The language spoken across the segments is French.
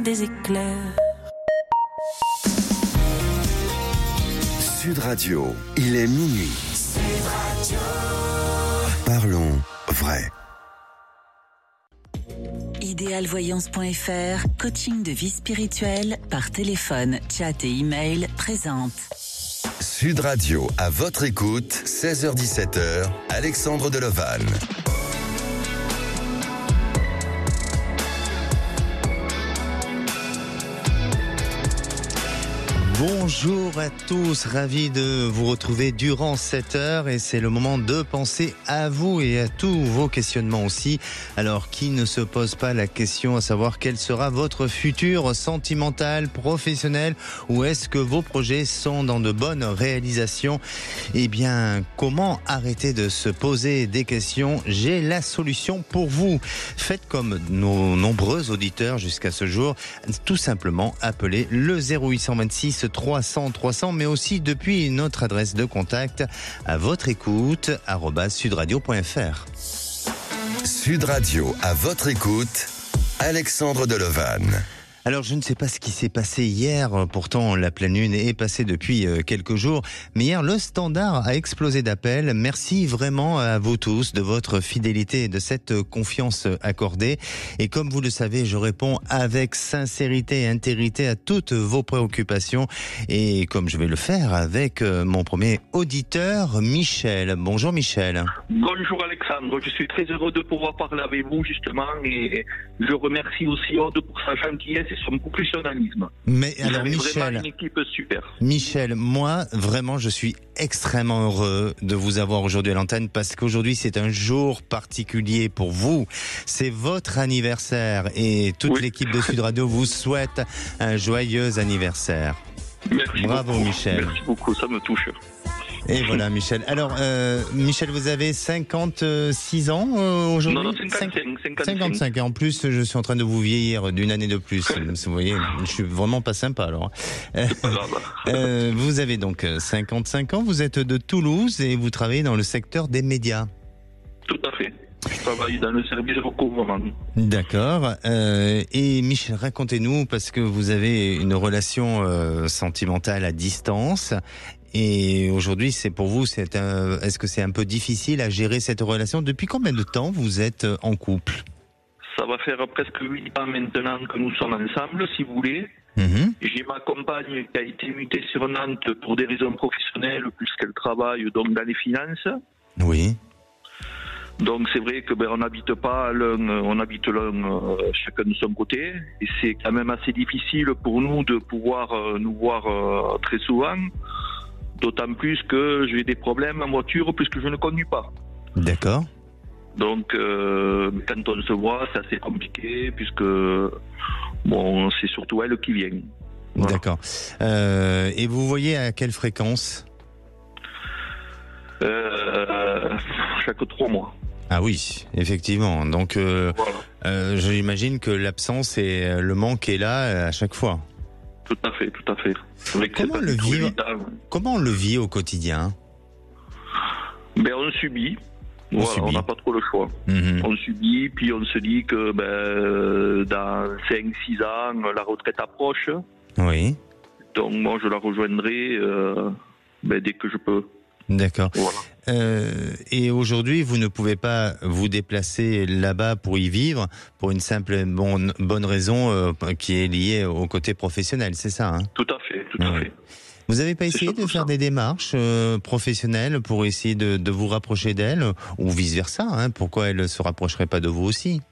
comme des éclairs. Sud Radio, il est minuit. Sud Radio. Parlons vrai. Idéalvoyance.fr, coaching de vie spirituelle par téléphone, chat et email présente. Sud Radio, à votre écoute, 16h-17h, Alexandre Delevanne. Bonjour à tous, ravi de vous retrouver durant cette heure et c'est le moment de penser à vous et à tous vos questionnements aussi. Alors, qui ne se pose pas la question à savoir quel sera votre futur sentimental, professionnel, ou est-ce que vos projets sont dans de bonnes réalisations? Eh bien, comment arrêter de se poser des questions? J'ai la solution pour vous. Faites comme nos nombreux auditeurs jusqu'à ce jour, tout simplement appelez le 0826 300 300, mais aussi depuis notre adresse de contact à votre écoute @sudradio.fr. Sud Radio, à votre écoute, Alexandre Delevanne. Alors, je ne sais pas ce qui s'est passé hier, pourtant la pleine lune est passée depuis quelques jours, mais hier le standard a explosé d'appels. Merci vraiment à vous tous de votre fidélité et de cette confiance accordée. Et comme vous le savez, je réponds avec sincérité et intégrité à toutes vos préoccupations. Et comme je vais le faire avec mon premier auditeur, Michel. Bonjour Michel. Bonjour Alexandre, je suis très heureux de pouvoir parler avec vous justement et je remercie aussi Aude pour sa gentillesse et son professionnalisme. Mais Vous alors avez Michel, vraiment une équipe super. Michel, moi vraiment je suis extrêmement heureux de vous avoir aujourd'hui à l'antenne parce qu'aujourd'hui c'est un jour particulier pour vous. C'est votre anniversaire et toute l'équipe de Sud Radio vous souhaite un joyeux anniversaire. Merci Bravo beaucoup. Michel. Merci beaucoup, ça me touche. Et voilà Michel. Alors Michel, vous avez 56 ans aujourd'hui? Non, 55. Et en plus, je suis en train de vous vieillir d'une année de plus. Vous voyez, je suis vraiment pas sympa alors. Vous avez donc 55 ans, vous êtes de Toulouse et vous travaillez dans le secteur des médias. Tout à fait. Je travaille dans le service de recouvrement. D'accord. Et Michel, racontez-nous, parce que vous avez une relation sentimentale à distance. Et aujourd'hui, c'est pour vous, est-ce que c'est un peu difficile à gérer cette relation? Depuis combien de temps vous êtes en couple? Ça va faire presque 8 ans maintenant que nous sommes ensemble, si vous voulez. J'ai ma compagne qui a été mutée sur Nantes pour des raisons professionnelles, puisqu'elle travaille donc dans les finances. Oui. Donc c'est vrai que on n'habite pas on habite l'un chacun de son côté, et c'est quand même assez difficile pour nous de pouvoir nous voir très souvent. D'autant plus que j'ai des problèmes en voiture puisque je ne conduis pas. D'accord. Donc, quand on se voit, c'est assez compliqué puisque, c'est surtout elle qui vient. Voilà. D'accord. Et vous voyez à quelle fréquence? Chaque 3 mois. Ah oui, effectivement. Donc, j'imagine que l'absence et le manque est là à chaque fois. Tout à fait. Comment on le vit au quotidien? On subit. On n'a pas trop le choix. On subit, puis on se dit que dans 5-6 ans, la retraite approche. Oui. Donc moi, je la rejoindrai dès que je peux. D'accord. Voilà. Et aujourd'hui, vous ne pouvez pas vous déplacer là-bas pour y vivre, pour une simple bonne raison qui est liée au côté professionnel, c'est ça, hein? Tout à fait. Vous n'avez pas essayé de faire des démarches professionnelles pour essayer de vous rapprocher d'elle, ou vice-versa, hein? Pourquoi elle ne se rapprocherait pas de vous aussi?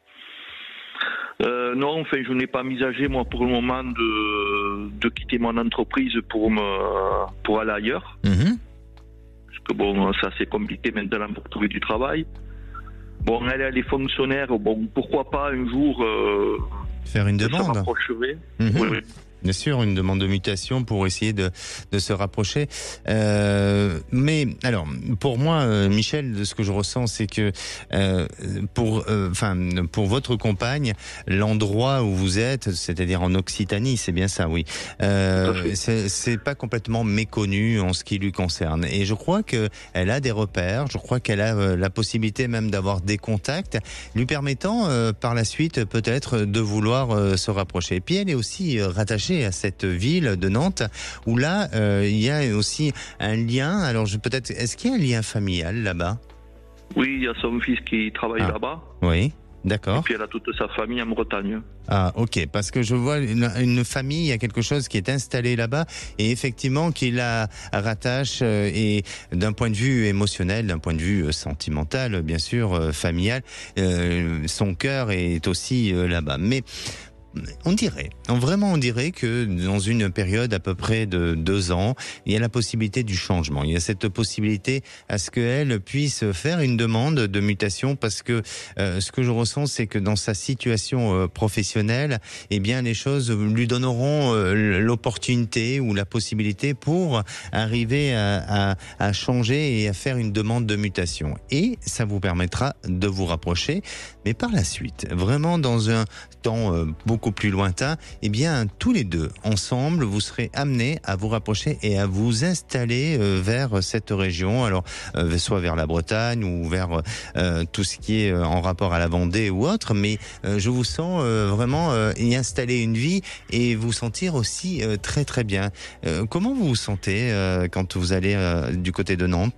Non, je n'ai pas envisagé, moi, pour le moment, de quitter mon entreprise pour aller ailleurs. Parce que c'est assez compliqué maintenant pour trouver du travail. Elle est fonctionnaire, pourquoi pas un jour faire une demande. se rapprocherait. Bien sûr, une demande de mutation pour essayer de se rapprocher. Mais alors, pour moi, Michel, de ce que je ressens, c'est que pour votre compagne, l'endroit où vous êtes, c'est-à-dire en Occitanie, c'est bien ça, oui. C'est pas complètement méconnu en ce qui lui concerne. Et je crois que elle a des repères. Je crois qu'elle a la possibilité même d'avoir des contacts, lui permettant par la suite peut-être de vouloir se rapprocher. Et puis elle est aussi rattachée à cette ville de Nantes où là il y a aussi un lien. Alors peut-être, est-ce qu'il y a un lien familial là-bas? Oui, il y a son fils qui travaille là-bas. Oui, d'accord. Et puis elle a toute sa famille en Bretagne. Ah, ok, parce que je vois une famille, il y a quelque chose qui est installé là-bas et effectivement qui la rattache et d'un point de vue émotionnel, d'un point de vue sentimental, bien sûr, familial, son cœur est aussi là-bas. Mais on dirait que dans une période à peu près de 2 ans, il y a la possibilité du changement. Il y a cette possibilité à ce qu'elle puisse faire une demande de mutation parce que ce que je ressens, c'est que dans sa situation professionnelle, eh bien, les choses lui donneront l'opportunité ou la possibilité pour arriver à changer et à faire une demande de mutation. Et ça vous permettra de vous rapprocher. Mais par la suite, vraiment dans un temps beaucoup plus lointain, eh bien, tous les deux, ensemble, vous serez amenés à vous rapprocher et à vous installer vers cette région, alors soit vers la Bretagne ou vers tout ce qui est en rapport à la Vendée ou autre, mais je vous sens vraiment y installer une vie et vous sentir aussi très très bien. Comment vous vous sentez quand vous allez du côté de Nantes ?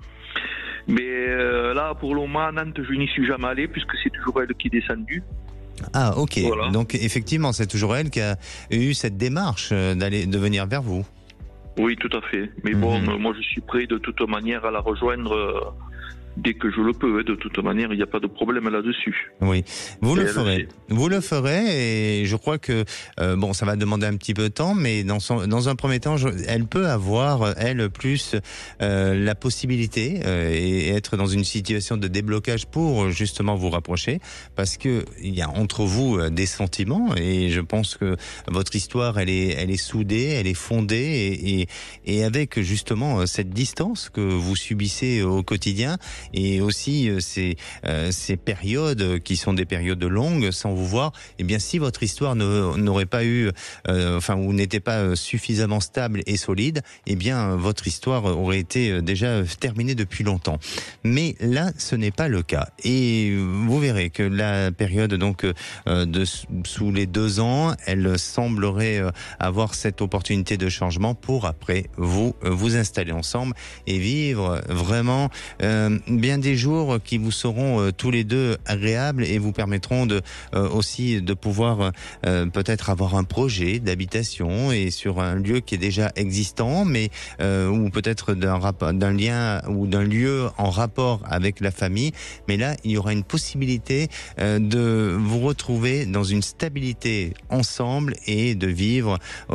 Mais là, pour le moment, à Nantes, je n'y suis jamais allé puisque c'est toujours elle qui est descendue. Ah, ok. Voilà. Donc effectivement, c'est toujours elle qui a eu cette démarche de venir vers vous. Oui, tout à fait. Mais bon, moi je suis prêt de toute manière à la rejoindre dès que je le peux. De toute manière, il n'y a pas de problème là-dessus. Oui, vous le ferez. Vous le ferez et je crois que bon, ça va demander un petit peu de temps, mais dans un premier temps, elle peut avoir elle plus la possibilité et être dans une situation de déblocage pour justement vous rapprocher, parce que il y a entre vous des sentiments et je pense que votre histoire elle est soudée, elle est fondée et avec justement cette distance que vous subissez au quotidien et aussi ces périodes qui sont des périodes longues sans vous voir, eh bien si votre histoire n'aurait pas eu, ou n'était pas suffisamment stable et solide, eh bien votre histoire aurait été déjà terminée depuis longtemps. Mais là, ce n'est pas le cas. Et vous verrez que la période donc sous les 2 ans, elle semblerait avoir cette opportunité de changement pour après vous installer ensemble et vivre vraiment bien des jours qui vous seront tous les deux agréables et vous permettront aussi de pouvoir peut-être avoir un projet d'habitation et sur un lieu qui est déjà existant, mais ou peut-être d'un lien ou d'un lieu en rapport avec la famille. Mais là, il y aura une possibilité de vous retrouver dans une stabilité ensemble et de vivre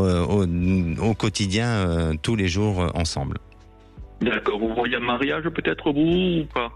au quotidien tous les jours ensemble. D'accord. Vous voyez un mariage peut-être vous ou pas ?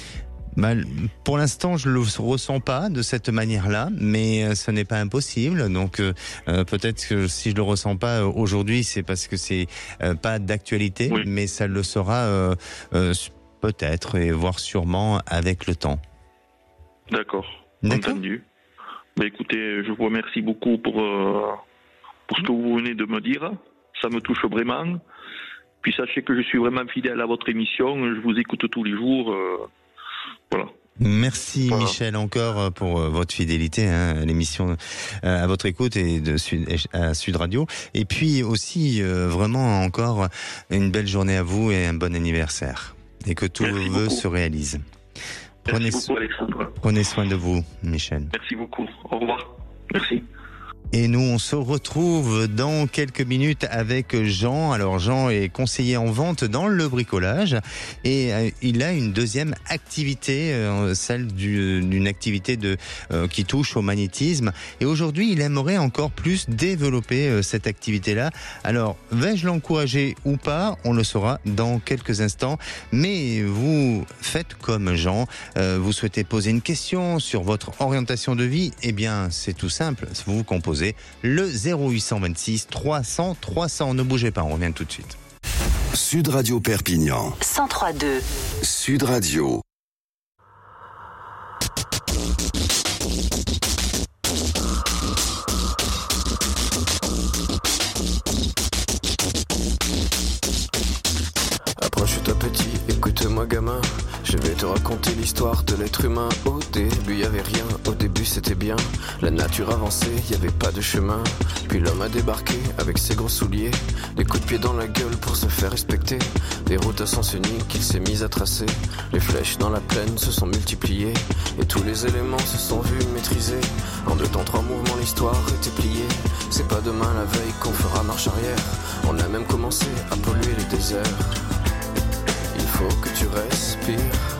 Pour l'instant, je le ressens pas de cette manière-là, mais ce n'est pas impossible. Donc peut-être que si je le ressens pas aujourd'hui, c'est parce que c'est pas d'actualité, oui. Mais ça le sera peut-être et voire sûrement avec le temps. D'accord. Entendu. Écoutez, je vous remercie beaucoup pour ce que vous venez de me dire. Ça me touche vraiment. Puis sachez que je suis vraiment fidèle à votre émission. Je vous écoute tous les jours. Voilà. Merci Michel encore pour votre fidélité à l'émission, à votre écoute et à Sud Radio. Et puis aussi vraiment encore une belle journée à vous et un bon anniversaire. Et que tous vos vœux se réalisent. Merci beaucoup Alexandre. Prenez soin de vous Michel. Merci beaucoup. Au revoir. Merci. Et nous, on se retrouve dans quelques minutes avec Jean. Alors Jean est conseiller en vente dans le bricolage et il a une deuxième activité, celle d'une activité qui touche au magnétisme. Et aujourd'hui, il aimerait encore plus développer cette activité-là. Alors, vais-je l'encourager ou pas ? On le saura dans quelques instants. Mais vous faites comme Jean. Vous souhaitez poser une question sur votre orientation de vie ? Eh bien, c'est tout simple. Vous composez poser. Le 0826 300 300. Ne bougez pas, on revient tout de suite. Sud Radio Perpignan. 103.2. Sud Radio. Approche-toi petit, écoute-moi gamin. Je vais te raconter l'histoire de l'être humain. Au début y avait rien, au début c'était bien. La nature avançait, y avait pas de chemin. Puis l'homme a débarqué avec ses gros souliers. Des coups de pied dans la gueule pour se faire respecter. Des routes à sens unique qu'il s'est mis à tracer. Les flèches dans la plaine se sont multipliées. Et tous les éléments se sont vus maîtrisés. En 2 temps 3 mouvements l'histoire était pliée. C'est pas demain la veille qu'on fera marche arrière. On a même commencé à polluer les déserts. Il faut que tu respires.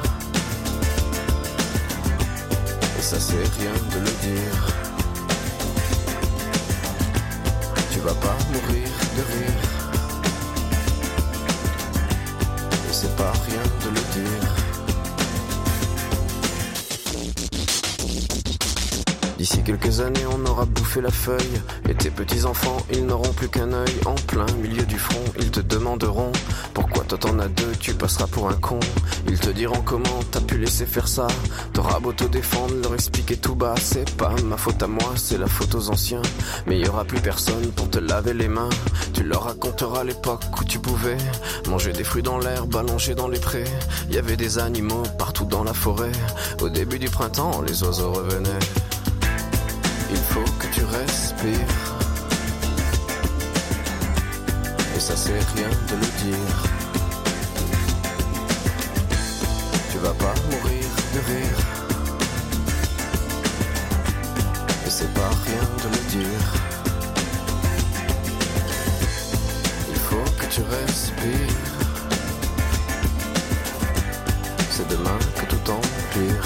Et ça c'est rien de le dire. Tu vas pas mourir de rire. Et c'est pas rien de le dire. D'ici quelques années on aura bouffé la feuille. Et tes petits enfants ils n'auront plus qu'un œil. En plein milieu du front ils te demanderont pourquoi toi t'en as 2, tu passeras pour un con. Ils te diront comment t'as pu laisser faire ça. T'auras beau te défendre, leur expliquer tout bas. C'est pas ma faute à moi, c'est la faute aux anciens. Mais y aura plus personne pour te laver les mains. Tu leur raconteras l'époque où tu pouvais manger des fruits dans l'herbe, allongés dans les prés. Y avait des animaux partout dans la forêt. Au début du printemps, les oiseaux revenaient. Il faut que tu respires. Et ça c'est rien de le dire. Tu vas pas mourir de rire. Et c'est pas rien de le dire. Il faut que tu respires. C'est demain que tout empire.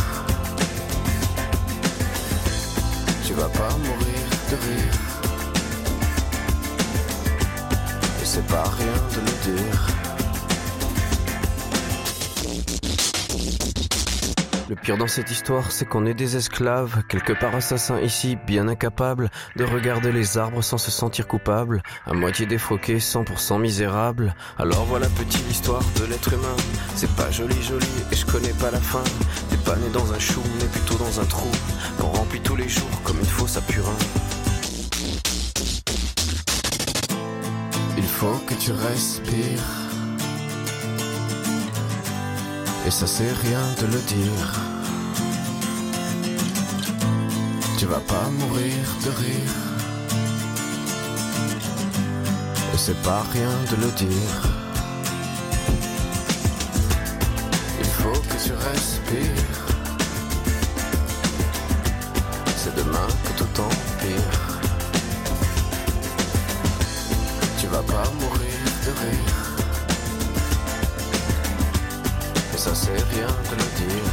Tu vas pas mourir de rire. Et c'est pas rien de le dire. Le pire dans cette histoire, c'est qu'on est des esclaves, quelque part assassins ici, bien incapables de regarder les arbres sans se sentir coupables, à moitié défroqués, 100% misérables. Alors voilà petite l'histoire de l'être humain. C'est pas joli et je connais pas la fin. T'es pas né dans un chou, mais plutôt dans un trou qu'on remplit tous les jours comme une fosse à purin. Il faut que tu respires. Et ça c'est rien de le dire. Tu vas pas mourir de rire. Et c'est pas rien de le dire. Il faut que tu respires. C'est demain que tout empire. Tu vas pas mourir de rire. Ça c'est rien de le dire.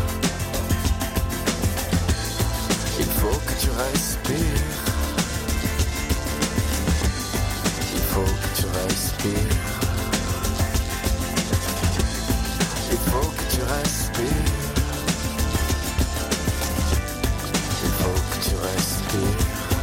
Il faut que tu respires. Il faut que tu respires. Il faut que tu respires. Il faut que tu respires.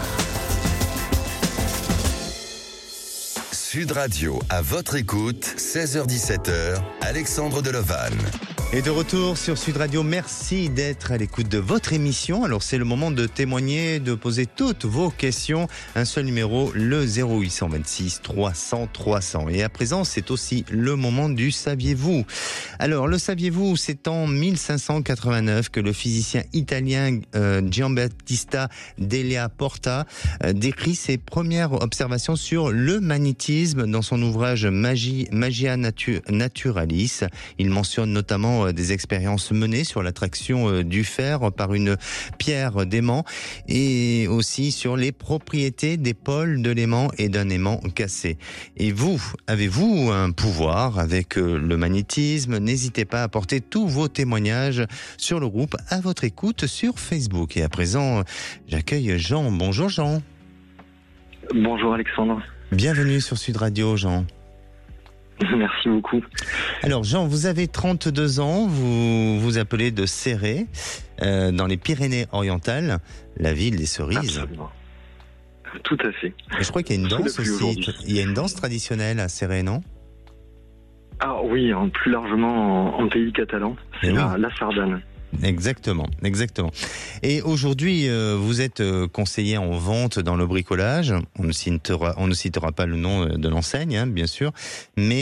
Sud Radio, à votre écoute, 16h-17h, Alexandre Delevanne. Et de retour sur Sud Radio, merci d'être à l'écoute de votre émission. Alors c'est le moment de témoigner, de poser toutes vos questions. Un seul numéro, le 0826 300 300. Et à présent, c'est aussi le moment du saviez-vous. Alors le saviez-vous, c'est en 1589 que le physicien italien Giambattista Della Porta décrit ses premières observations sur le magnétisme dans son ouvrage Magia Naturalis. Il mentionne notamment des expériences menées sur l'attraction du fer par une pierre d'aimant et aussi sur les propriétés des pôles de l'aimant et d'un aimant cassé. Et vous, avez-vous un pouvoir avec le magnétisme? N'hésitez pas à apporter tous vos témoignages sur le groupe À votre écoute sur Facebook. Et à présent, j'accueille Jean. Bonjour Jean. Bonjour Alexandre. Bienvenue sur Sud Radio Jean. Merci beaucoup. Alors Jean, vous avez 32 ans, vous vous appelez de Céré, dans les Pyrénées-Orientales, la ville des cerises. Absolument. Tout à fait. Et je crois qu'il y a une danse aussi. Il y a une danse traditionnelle à Céret, non ? Ah oui, plus largement en pays catalan, c'est la sardane. Exactement. Et aujourd'hui, vous êtes conseiller en vente dans le bricolage. On ne citera pas le nom de l'enseigne, hein, bien sûr, mais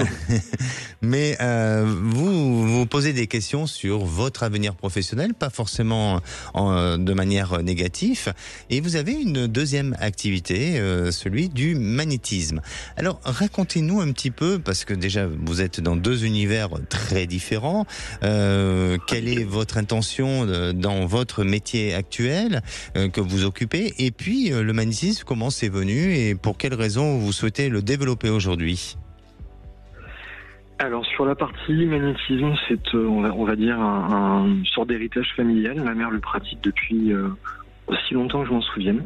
vous posez des questions sur votre avenir professionnel, pas forcément de manière négative. Et vous avez une deuxième activité, celui du magnétisme. Alors, racontez-nous un petit peu, parce que déjà vous êtes dans deux univers très différents. Quelle est votre intention dans votre métier actuel que vous occupez, et puis le magnétisme, comment c'est venu et pour quelles raisons vous souhaitez le développer aujourd'hui? Alors sur la partie magnétisme, c'est on va dire une sorte d'héritage familial. Ma mère le pratique depuis aussi longtemps que je m'en souvienne.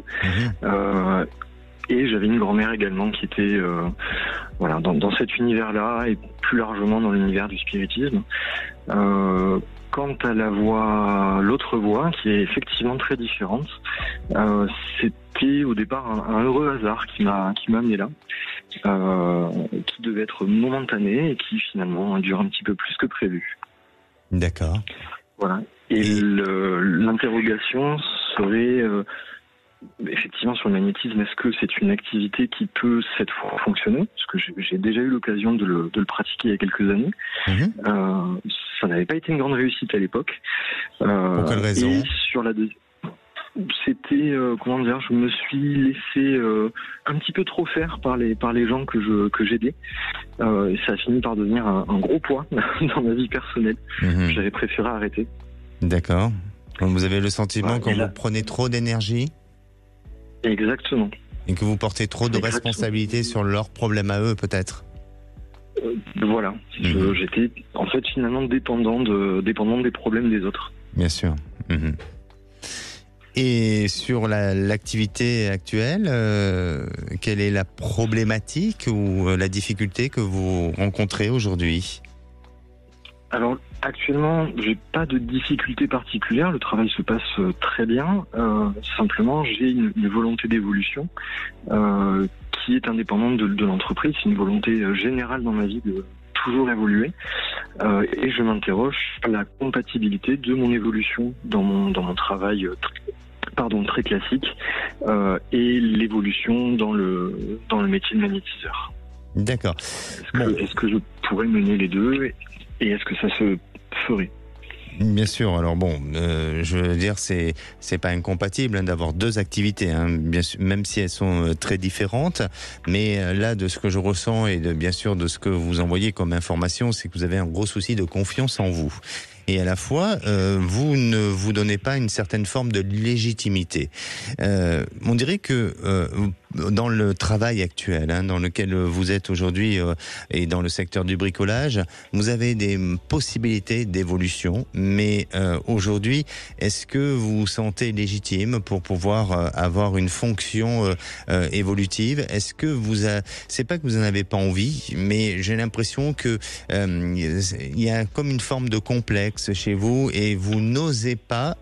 Et j'avais une grand-mère également qui était dans cet univers-là et plus largement dans l'univers du spiritisme. Quant à l'autre voie, qui est effectivement très différente, c'était au départ un heureux hasard qui m'a amené là, qui devait être momentané et qui finalement dure un petit peu plus que prévu. D'accord. Voilà. Et l'interrogation serait effectivement sur le magnétisme, est-ce que c'est une activité qui peut cette fois fonctionner? Parce que j'ai déjà eu l'occasion de le pratiquer il y a quelques années. Ça n'avait pas été une grande réussite à l'époque. Pour quelle raison? Et sur la c'était je me suis laissé un petit peu trop faire par les gens que j'aidais. Et ça a fini par devenir un gros poids dans ma vie personnelle. J'avais préféré arrêter. D'accord. Donc vous avez le sentiment que vous prenez trop d'énergie? Exactement. Et que vous portez trop de responsabilités sur leurs problèmes à eux, peut-être? Voilà. J'étais en fait finalement dépendant des problèmes des autres. Bien sûr. Et sur l'activité actuelle, quelle est la problématique ou la difficulté que vous rencontrez aujourd'hui? Alors, actuellement, j'ai pas de difficulté particulière. Le travail se passe très bien. Simplement, j'ai une volonté d'évolution qui est indépendante de l'entreprise. C'est une volonté générale dans ma vie de toujours évoluer. Et je m'interroge sur la compatibilité de mon évolution dans mon travail très classique et l'évolution dans le métier de magnétiseur. D'accord. Est-ce que je pourrais mener les deux et est-ce que ça se ferait? Bien sûr. Alors je veux dire, c'est pas incompatible d'avoir deux activités, bien sûr, même si elles sont très différentes. Mais là, de ce que je ressens et bien sûr de ce que vous envoyez comme information, c'est que vous avez un gros souci de confiance en vous. Et à la fois, vous ne vous donnez pas une certaine forme de légitimité. On dirait que dans le travail actuel, dans lequel vous êtes aujourd'hui et dans le secteur du bricolage, vous avez des possibilités d'évolution. Mais aujourd'hui, est-ce que vous vous sentez légitime pour pouvoir avoir une fonction évolutive? Est-ce que c'est pas que vous en avez pas envie, mais j'ai l'impression que il y a comme une forme de complexe chez vous et vous n'osez pas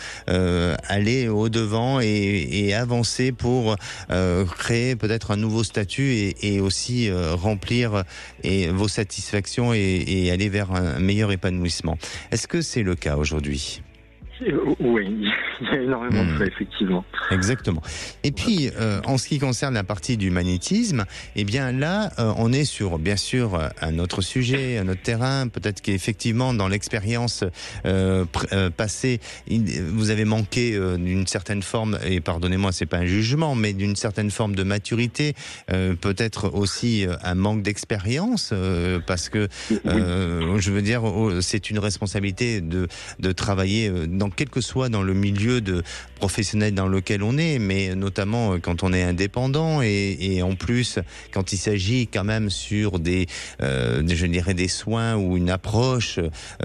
aller au-devant et avancer pour créer peut-être un nouveau statut et aussi remplir vos satisfactions et aller vers un meilleur épanouissement. Est-ce que c'est le cas aujourd'hui ? Oui, il y a énormément de ça, effectivement. Exactement. Et puis, en ce qui concerne la partie du magnétisme, eh bien là, on est sur, bien sûr, un autre sujet, un autre terrain. Peut-être qu'effectivement, dans l'expérience passée, vous avez manqué d'une certaine forme, et pardonnez-moi, c'est pas un jugement, mais d'une certaine forme de maturité, peut-être aussi un manque d'expérience, parce que, je veux dire, c'est une responsabilité de travailler quel que soit dans le milieu professionnel dans lequel on est, mais notamment quand on est indépendant et en plus quand il s'agit quand même sur des soins ou une approche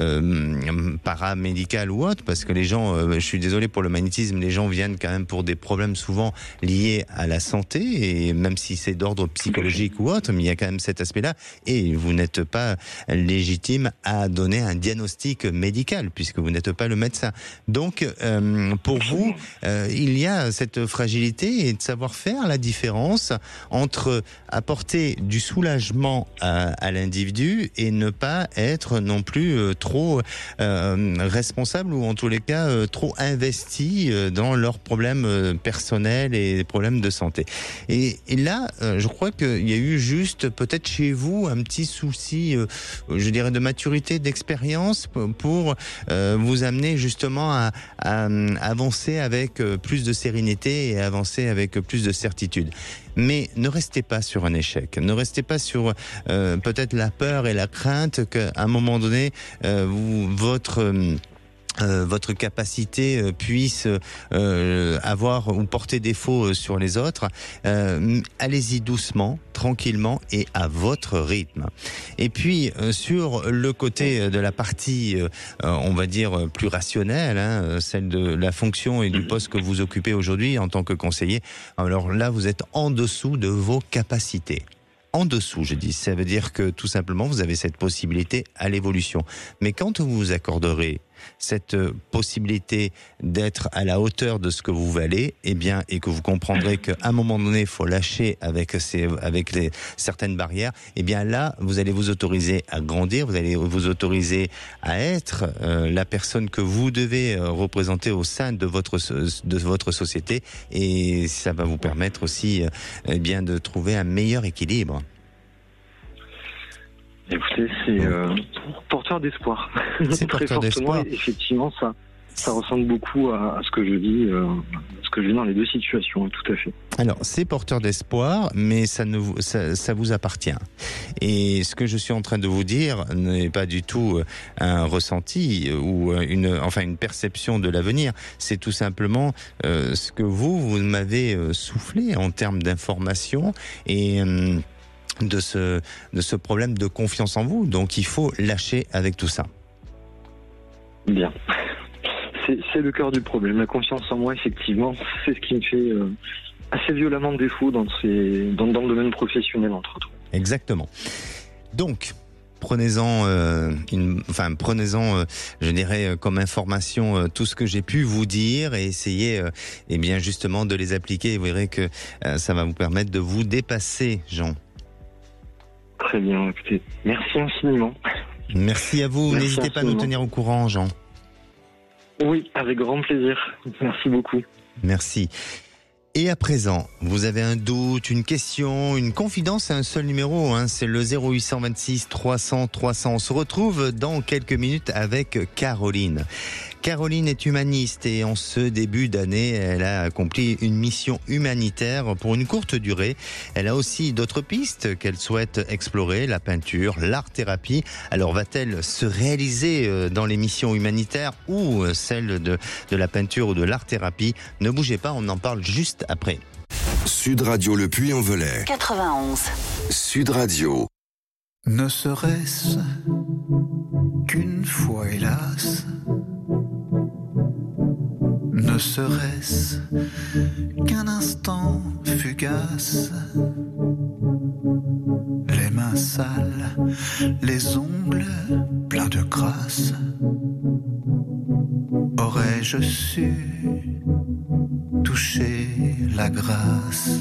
paramédicale ou autre, parce que les gens, je suis désolé pour le magnétisme, les gens viennent quand même pour des problèmes souvent liés à la santé, et même si c'est d'ordre psychologique ou autre, mais il y a quand même cet aspect-là, et vous n'êtes pas légitime à donner un diagnostic médical puisque vous n'êtes pas le médecin. Donc, pour vous, il y a cette fragilité et de savoir faire la différence entre apporter du soulagement à l'individu et ne pas être non plus trop responsable ou en tous les cas trop investi dans leurs problèmes personnels et problèmes de santé. Et là, je crois qu'il y a eu juste peut-être chez vous un petit souci, je dirais de maturité, d'expérience pour vous amener justement à avancer avec plus de sérénité et avancer avec plus de certitude. Mais ne restez pas sur un échec, ne restez pas sur peut-être la peur et la crainte qu'à un moment donné, votre capacité puisse avoir ou porter défaut sur les autres. Allez-y doucement, tranquillement et à votre rythme. Et puis sur le côté de la partie, on va dire plus rationnelle, celle de la fonction et du poste que vous occupez aujourd'hui en tant que conseiller, alors là vous êtes en dessous de vos capacités. En dessous, je dis, ça veut dire que tout simplement vous avez cette possibilité à l'évolution. Mais quand vous vous accorderez cette possibilité d'être à la hauteur de ce que vous valez, eh bien, et que vous comprendrez qu'à un moment donné, il faut lâcher avec certaines barrières, eh bien là, vous allez vous autoriser à grandir, vous allez vous autoriser à être la personne que vous devez représenter au sein de votre société, et ça va vous permettre aussi eh bien, de trouver un meilleur équilibre. Écoutez, c'est porteur d'espoir. C'est porteur d'espoir. Effectivement, ça ressemble beaucoup à ce que je vis, dans les deux situations, tout à fait. Alors, c'est porteur d'espoir, mais ça vous appartient. Et ce que je suis en train de vous dire n'est pas du tout un ressenti ou une perception de l'avenir. C'est tout simplement ce que vous m'avez soufflé en termes d'information et de ce problème de confiance en vous. Donc il faut lâcher avec tout ça. Bien. C'est le cœur du problème. La confiance en moi, effectivement, c'est ce qui me fait assez violemment défaut dans le domaine professionnel, entre autres. Exactement. Donc, prenez-en, je dirais, comme information tout ce que j'ai pu vous dire et essayez, eh bien, justement, de les appliquer. Vous verrez que ça va vous permettre de vous dépasser, Jean. Très bien, écoutez, merci infiniment. Merci à vous. Merci N'hésitez pas à nous tenir au courant, Jean. Oui, avec grand plaisir. Merci beaucoup. Merci. Et à présent, vous avez un doute, une question, une confidence, c'est un seul numéro, c'est le 0826 300 300. On se retrouve dans quelques minutes avec Caroline. Caroline est humaniste et en ce début d'année, elle a accompli une mission humanitaire pour une courte durée. Elle a aussi d'autres pistes qu'elle souhaite explorer, la peinture, l'art-thérapie. Alors va-t-elle se réaliser dans les missions humanitaires ou celle de la peinture ou de l'art-thérapie? Ne bougez pas, on en parle juste après. Sud Radio Le Puy-en-Velay 91. Sud Radio. Ne serait-ce qu'une fois, hélas, ne serait-ce qu'un instant fugace, les mains sales, les ongles pleins de crasse, aurais-je su toucher la grâce?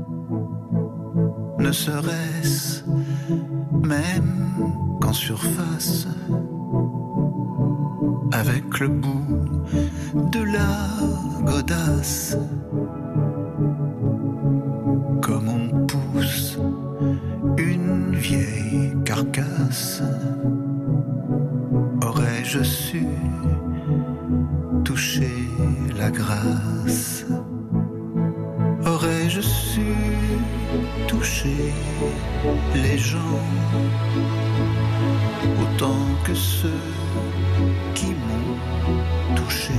Ne serait-ce même qu'en surface, avec le bout de la godasse, comme on pousse une vieille carcasse, aurais-je su toucher la grâce? Aurais-je su toucher les gens autant que ceux qui m'ont touché?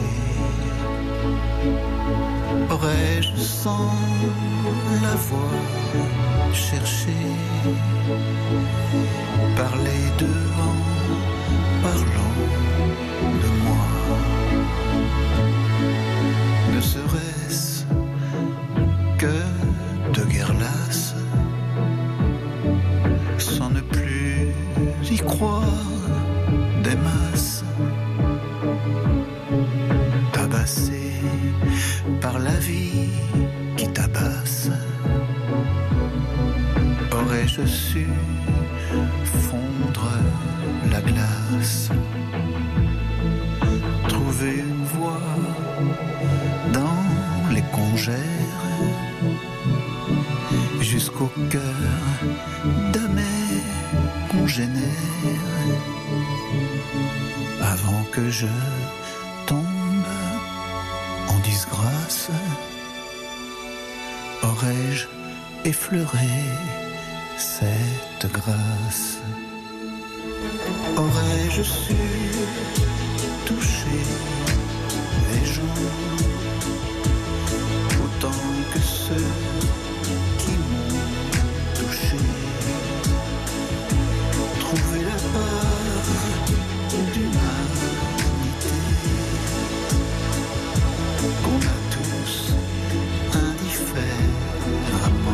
Aurais-je sans l'avoir cherché parlé d'eux en parlant de moi? Ne serait-ce que de guerre lasse, sans ne plus y croire des masses, Aurais-je su fondre la glace, trouver une voie dans les congères jusqu'au cœur de mes congénères avant que je tombe en disgrâce. Aurais-je effleuré cette grâce? Aurais-je su toucher les gens autant que ceux qui m'ont touché? Trouver la part d'humanité qu'on a tous indifféremment.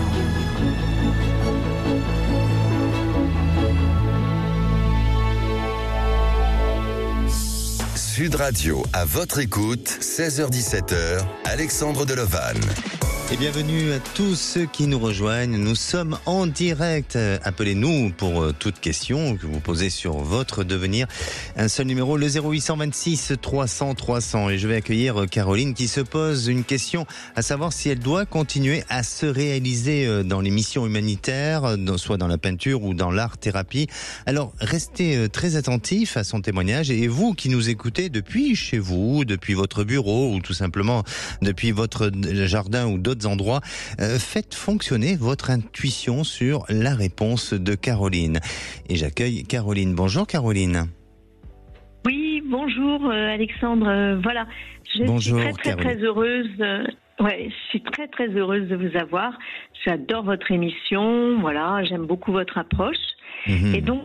Sud Radio, à votre écoute, 16h-17h, Alexandre Delevanne. Et bienvenue à tous ceux qui nous rejoignent. Nous sommes en direct. Appelez-nous pour toute question que vous posez sur votre devenir. Un seul numéro, le 0826 300 300. Et je vais accueillir Caroline qui se pose une question, à savoir si elle doit continuer à se réaliser dans les missions humanitaires, soit dans la peinture ou dans l'art-thérapie. Alors, restez très attentifs à son témoignage. Et vous qui nous écoutez depuis chez vous, depuis votre bureau ou tout simplement depuis votre jardin ou d'autres endroits, faites fonctionner votre intuition sur la réponse de Caroline. Et j'accueille Caroline. Bonjour Caroline. Oui, bonjour Alexandre. Voilà, Bonjour, suis très heureuse. Je suis très heureuse de vous avoir. J'adore votre émission. Voilà, j'aime beaucoup votre approche. Et donc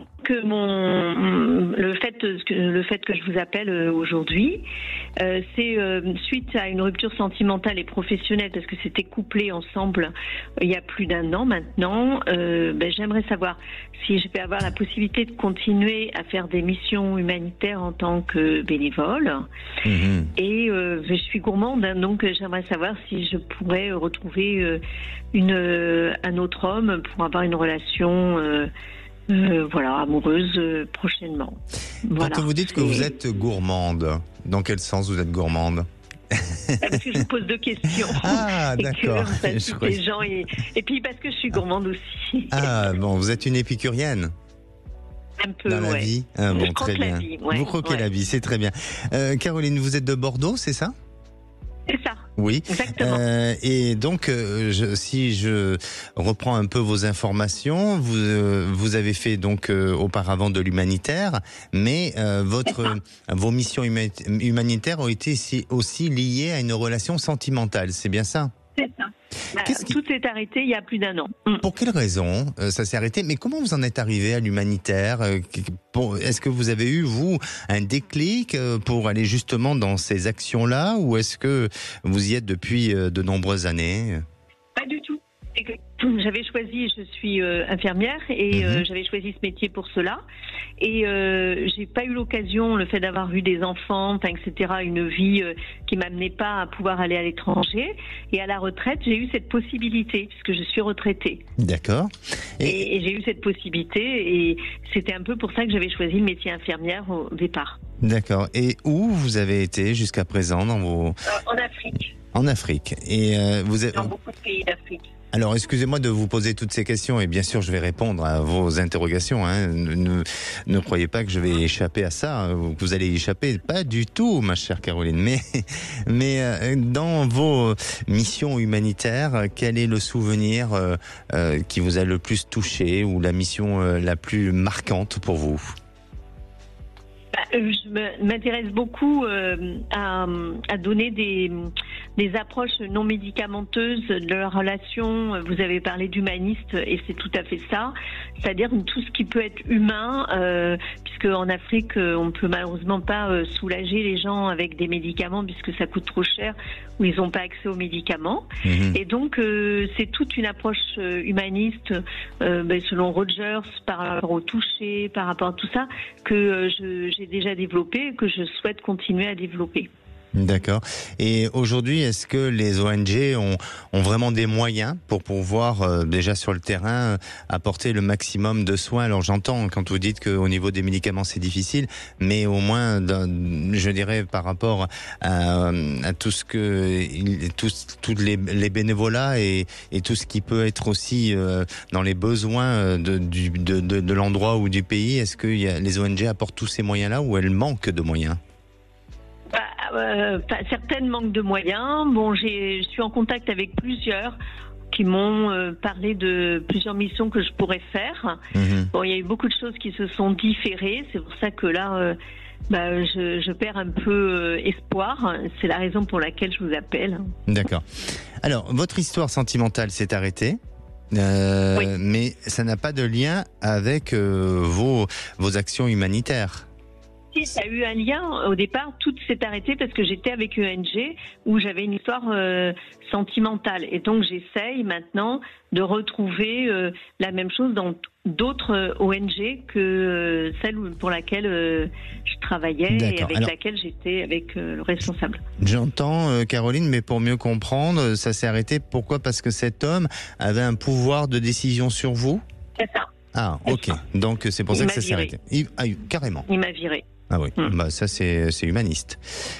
le fait que je vous appelle aujourd'hui, c'est suite à une rupture sentimentale et professionnelle, parce que c'était couplé ensemble il y a plus d'1 an maintenant. J'aimerais savoir si je peux avoir la possibilité de continuer à faire des missions humanitaires en tant que bénévole. Et je suis gourmande, hein, donc j'aimerais savoir si je pourrais retrouver un autre homme pour avoir une relation amoureuse prochainement. Voilà. Quand vous dites que vous êtes gourmande, dans quel sens vous êtes gourmande? Parce que je vous pose 2 questions. Ah, d'accord. Les gens et puis parce que je suis gourmande aussi. Ah, bon, vous êtes une épicurienne? Un peu, dans la vie. Ah, bon, très bien. Vie, vous croquez la vie, c'est très bien. Caroline, vous êtes de Bordeaux, c'est ça? C'est ça. Oui. Exactement. Et donc, si je reprends un peu vos informations, vous avez fait donc auparavant de l'humanitaire, mais vos missions humanitaires ont été aussi liées à une relation sentimentale. C'est bien ça? C'est ça. Tout s'est arrêté il y a plus d'1 an. Pour quelle raison ça s'est arrêté? Mais comment vous en êtes arrivé à l'humanitaire? Est-ce que vous avez eu, vous, un déclic pour aller justement dans ces actions-là, ou est-ce que vous y êtes depuis de nombreuses années? Pas du tout. J'avais choisi, je suis infirmière et j'avais choisi ce métier pour cela. Et j'ai pas eu l'occasion, le fait d'avoir eu des enfants, etc., une vie qui m'amenait pas à pouvoir aller à l'étranger. Et à la retraite, j'ai eu cette possibilité, puisque je suis retraitée. D'accord. Et j'ai eu cette possibilité, et c'était un peu pour ça que j'avais choisi le métier infirmière au départ. D'accord. Et où vous avez été jusqu'à présent dans vos... En Afrique. En Afrique. Et vous êtes... Dans beaucoup de pays d'Afrique. Alors, excusez-moi de vous poser toutes ces questions, et bien sûr, je vais répondre à vos interrogations. Hein. Ne croyez pas que je vais échapper à ça, ou que vous allez y échapper. Pas du tout, ma chère Caroline. Mais dans vos missions humanitaires, quel est le souvenir qui vous a le plus touché, ou la mission la plus marquante pour vous? Je m'intéresse beaucoup à donner des approches non médicamenteuses de la relation. Vous avez parlé d'humaniste, et c'est tout à fait ça. C'est-à-dire tout ce qui peut être humain, puisque en Afrique, on peut malheureusement pas soulager les gens avec des médicaments, puisque ça coûte trop cher, ou ils n'ont pas accès aux médicaments. Et donc, c'est toute une approche humaniste, selon Rogers, par rapport au toucher, par rapport à tout ça, que j'ai déjà développé et que je souhaite continuer à développer. D'accord. Et aujourd'hui, est-ce que les ONG ont vraiment des moyens pour pouvoir, déjà sur le terrain, apporter le maximum de soins? Alors j'entends quand vous dites qu'au niveau des médicaments c'est difficile, mais au moins, je dirais par rapport à tout ce que tous les bénévolats et tout ce qui peut être aussi dans les besoins de l'endroit ou du pays, est-ce que les ONG apportent tous ces moyens-là ou elles manquent de moyens? Certaines manquent de moyens. Bon, je suis en contact avec plusieurs qui m'ont parlé de plusieurs missions que je pourrais faire. Bon, il y a eu beaucoup de choses qui se sont différées. C'est pour ça que là, je perds un peu espoir. C'est la raison pour laquelle je vous appelle. D'accord. Alors, votre histoire sentimentale s'est arrêtée. Oui. Mais ça n'a pas de lien avec vos actions humanitaires. Si, ça a eu un lien. Au départ, tout s'est arrêté parce que j'étais avec ONG où j'avais une histoire sentimentale. Et donc, j'essaye maintenant de retrouver la même chose dans d'autres ONG que celle pour laquelle je travaillais. D'accord. Et avec laquelle j'étais avec le responsable. J'entends, Caroline, mais pour mieux comprendre, ça s'est arrêté. Pourquoi ? Parce que cet homme avait un pouvoir de décision sur vous ? C'est ça. Ah, ok. Donc, c'est pour ça que ça s'est arrêté. Carrément. Il m'a viré. Ah oui, ça c'est humaniste.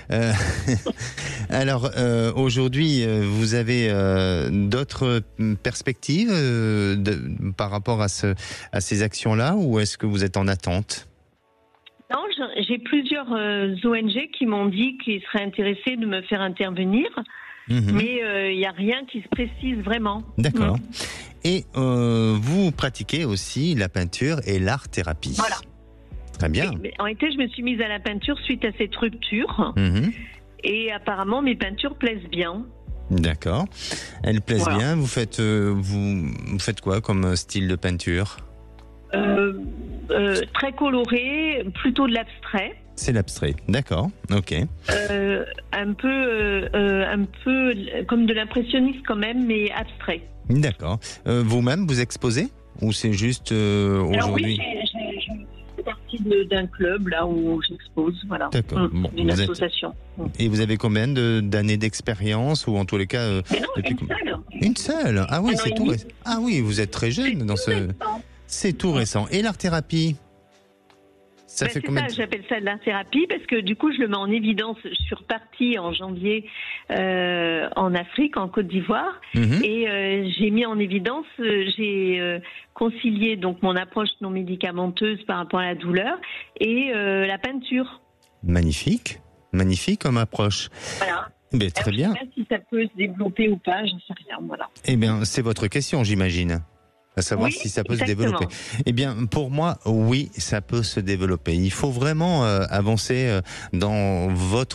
Alors aujourd'hui, vous avez d'autres perspectives par rapport à ces actions-là, ou est-ce que vous êtes en attente ? Non, j'ai plusieurs ONG qui m'ont dit qu'ils seraient intéressés de me faire intervenir, mais il n'y a rien qui se précise vraiment. D'accord. Et vous pratiquez aussi la peinture et l'art-thérapie. Voilà. Très bien. Oui, en été, je me suis mise à la peinture suite à cette rupture. Et apparemment, mes peintures plaisent bien. D'accord. Elles plaisent bien. Vous faites quoi comme style de peinture ? Très coloré, plutôt de l'abstrait. C'est l'abstrait, d'accord, ok. Un peu comme de l'impressionniste quand même, mais abstrait. D'accord. Vous-même, vous exposez ? Ou c'est juste aujourd'hui ? Alors oui, je fais partie d'un club là où j'expose, voilà. D'accord. Bon, d'une association. Et vous avez combien d'années d'expérience, ou en tous les cas une seule. Ah oui, c'est tout récent. Ah oui, vous êtes très jeune dans ce. C'est tout récent. Et l'art-thérapie ? Ça fait combien j'appelle ça de l'art-thérapie parce que du coup je le mets en évidence. Je suis repartie en janvier en Afrique, en Côte d'Ivoire, et j'ai mis en évidence, j'ai concilié donc mon approche non médicamenteuse par rapport à la douleur et la peinture. Magnifique comme approche. Voilà. Mais très bien. Je ne sais pas si ça peut se développer ou pas, j'en sais rien. Voilà. Eh bien, c'est votre question, j'imagine. À savoir si ça peut se développer. Eh bien, pour moi, oui, ça peut se développer. Il faut vraiment avancer dans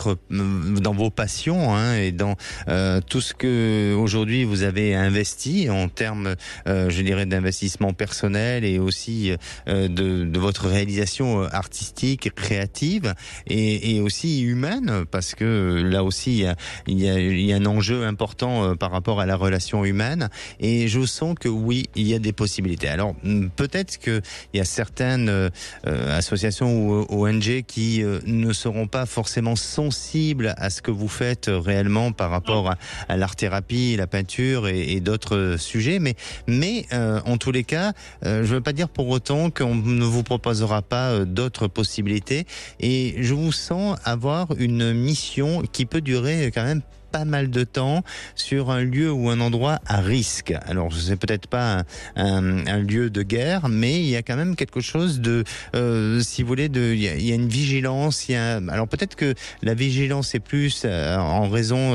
vos passions, et dans tout ce que aujourd'hui vous avez investi en termes, je dirais, d'investissement personnel et aussi de votre réalisation artistique, créative et aussi humaine, parce que là aussi il y a un enjeu important par rapport à la relation humaine. Et je sens que oui, il y a des possibilités. Alors peut-être qu'il y a certaines associations ou ONG qui ne seront pas forcément sensibles à ce que vous faites réellement par rapport à l'art-thérapie, la peinture et d'autres sujets, mais en tous les cas, je ne veux pas dire pour autant qu'on ne vous proposera pas d'autres possibilités, et je vous sens avoir une mission qui peut durer quand même pas mal de temps sur un lieu ou un endroit à risque. Alors, c'est peut-être pas un lieu de guerre, mais il y a quand même quelque chose de, si vous voulez, il y a une vigilance. Alors peut-être que la vigilance est plus en raison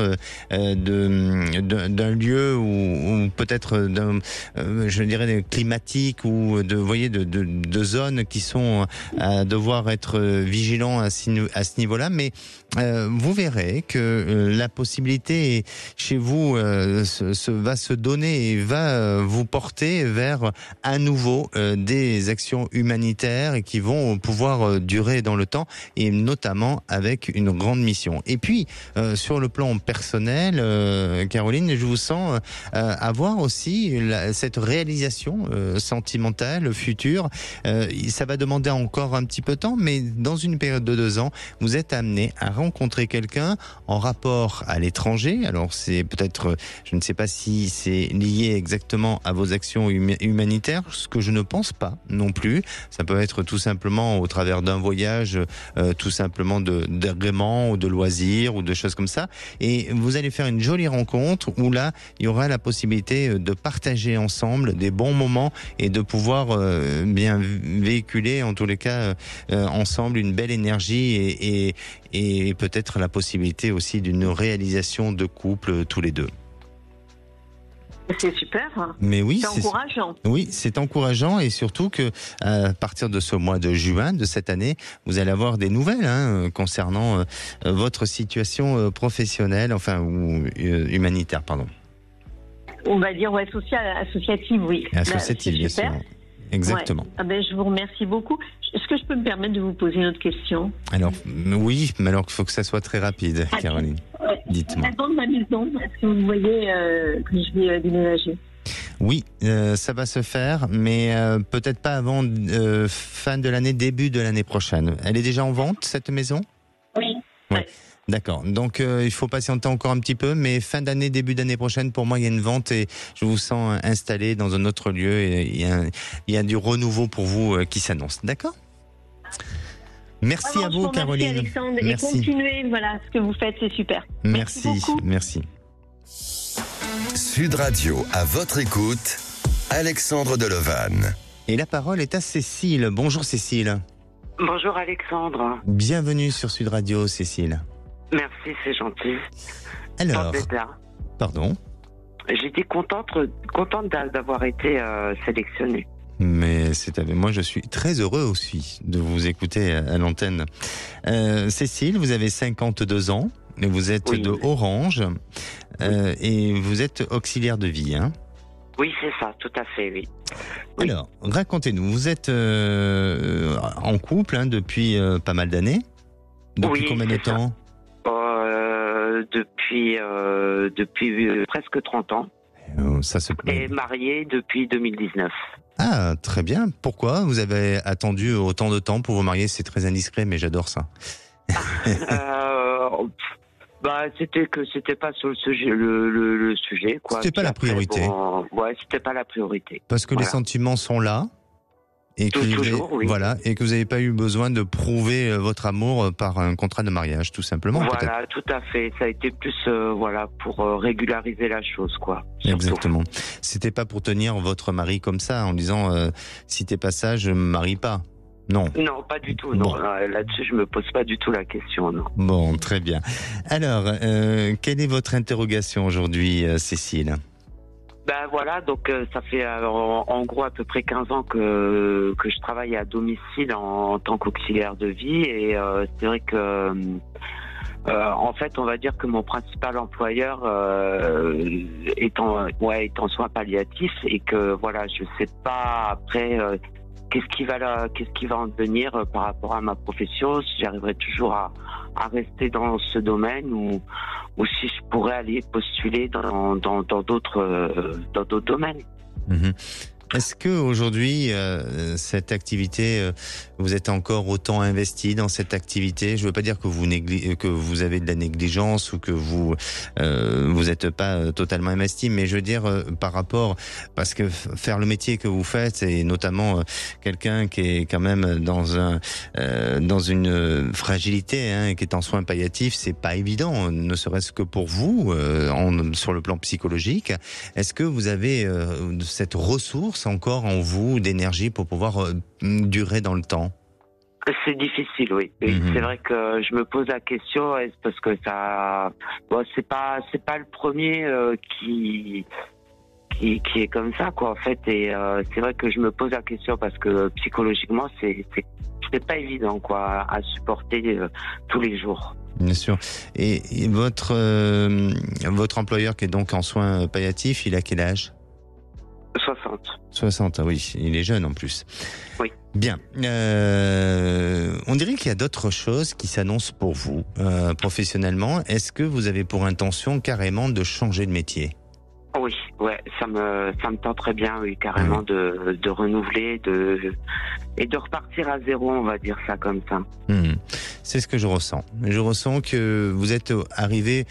d'un lieu ou peut-être je dirais climatique, ou de zones qui sont à devoir être vigilants à ce niveau-là. Mais vous verrez que la possibilité possibilité chez vous va se donner et va vous porter vers à nouveau des actions humanitaires et qui vont pouvoir durer dans le temps et notamment avec une grande mission. Et puis sur le plan personnel, Caroline, je vous sens avoir aussi cette réalisation sentimentale future. Ça va demander encore un petit peu de temps, mais dans une période de 2 ans, vous êtes amené à rencontrer quelqu'un en rapport à l'étranger. Alors c'est peut-être, je ne sais pas si c'est lié exactement à vos actions humanitaires, ce que je ne pense pas non plus. Ça peut être tout simplement au travers d'un voyage, tout simplement d'agrément ou de loisirs ou de choses comme ça. Et vous allez faire une jolie rencontre où là, il y aura la possibilité de partager ensemble des bons moments et de pouvoir bien véhiculer en tous les cas ensemble une belle énergie et peut-être la possibilité aussi d'une réalisation de couple tous les deux. C'est super. Mais oui, c'est encourageant. Oui, c'est encourageant et surtout que à partir de ce mois de juin de cette année, vous allez avoir des nouvelles concernant votre situation professionnelle, ou humanitaire, pardon. On va dire associative, oui. Associative, bien sûr. Exactement. Ouais. Ah ben, je vous remercie beaucoup. Est-ce que je peux me permettre de vous poser une autre question? Alors, oui, mais alors il faut que ça soit très rapide, Caroline. Dites-moi. Avant de ma maison, est-ce que vous voyez que je vais déménager? Oui, ça va se faire, mais peut-être pas avant fin de l'année, début de l'année prochaine. Elle est déjà en vente, cette maison? Oui. Ouais. D'accord. Donc il faut patienter encore un petit peu, mais fin d'année, début d'année prochaine, pour moi, il y a une vente et je vous sens installé dans un autre lieu et il y a du renouveau pour vous qui s'annonce. D'accord ? Merci à vous, Caroline. Merci, Alexandre. Merci. Et continuez, ce que vous faites, c'est super. Merci beaucoup. Merci. Sud Radio, à votre écoute, Alexandre Delevanne. Et la parole est à Cécile. Bonjour Cécile. Bonjour Alexandre. Bienvenue sur Sud Radio, Cécile. Merci, c'est gentil. Alors, pardon. J'étais contente d'avoir été sélectionnée. Mais moi je suis très heureux aussi de vous écouter à l'antenne. Cécile, vous avez 52 ans, vous êtes de Orange et vous êtes auxiliaire de vie, hein ? Oui, c'est ça, tout à fait, oui. Alors, racontez-nous, vous êtes en couple depuis pas mal d'années ? Depuis combien de temps ? Depuis presque 30 ans. Et marié depuis 2019. Ah, très bien. Pourquoi vous avez attendu autant de temps pour vous marier? C'est très indiscret, mais j'adore ça. C'était pas sur le sujet, le sujet, quoi. C'était pas la priorité. C'était pas la priorité. Parce que les sentiments sont là. Et que et que vous n'avez pas eu besoin de prouver votre amour par un contrat de mariage, tout simplement. Voilà, tout à fait. Ça a été plus, pour régulariser la chose, quoi. Surtout. Exactement. C'était pas pour tenir votre mari comme ça, en disant si t'es pas ça, je me marie pas. Non. Non, pas du tout. Non, là-dessus, je me pose pas du tout la question. Non. Bon, très bien. Alors, quelle est votre interrogation aujourd'hui, Cécile? Donc ça fait en gros à peu près 15 ans que je travaille à domicile en tant qu'auxiliaire de vie et c'est vrai que en fait on va dire que mon principal employeur est en soins palliatifs et que je sais pas après qu'est-ce qui va en devenir par rapport à ma profession, si j'arriverai toujours à rester dans ce domaine ou si je pourrais aller postuler dans d'autres domaines. Mmh. Est-ce que aujourd'hui cette activité, vous êtes encore autant investi dans cette activité? Je veux pas dire que vous avez de la négligence ou que vous êtes pas totalement investi, mais je veux dire par rapport, parce que faire le métier que vous faites et notamment quelqu'un qui est quand même dans une fragilité, qui est en soins palliatifs, c'est pas évident, ne serait-ce que pour vous sur le plan psychologique. Est-ce que vous avez cette ressource encore en vous d'énergie pour pouvoir durer dans le temps? C'est difficile, oui. Mmh. C'est vrai que je me pose la question parce que ça, c'est pas le premier qui est comme ça, quoi, en fait. Et c'est vrai que je me pose la question parce que psychologiquement, c'est pas évident, quoi, à supporter tous les jours. Bien sûr. Et votre employeur qui est donc en soins palliatifs, il a quel âge ? 60, oui, il est jeune en plus. Oui. Bien. On dirait qu'il y a d'autres choses qui s'annoncent pour vous professionnellement. Est-ce que vous avez pour intention carrément de changer de métier ? Oui, ouais, ça me tente très bien, oui, carrément de renouveler, et de repartir à zéro, on va dire ça comme ça. C'est ce que je ressens. Je ressens que vous êtes arrivé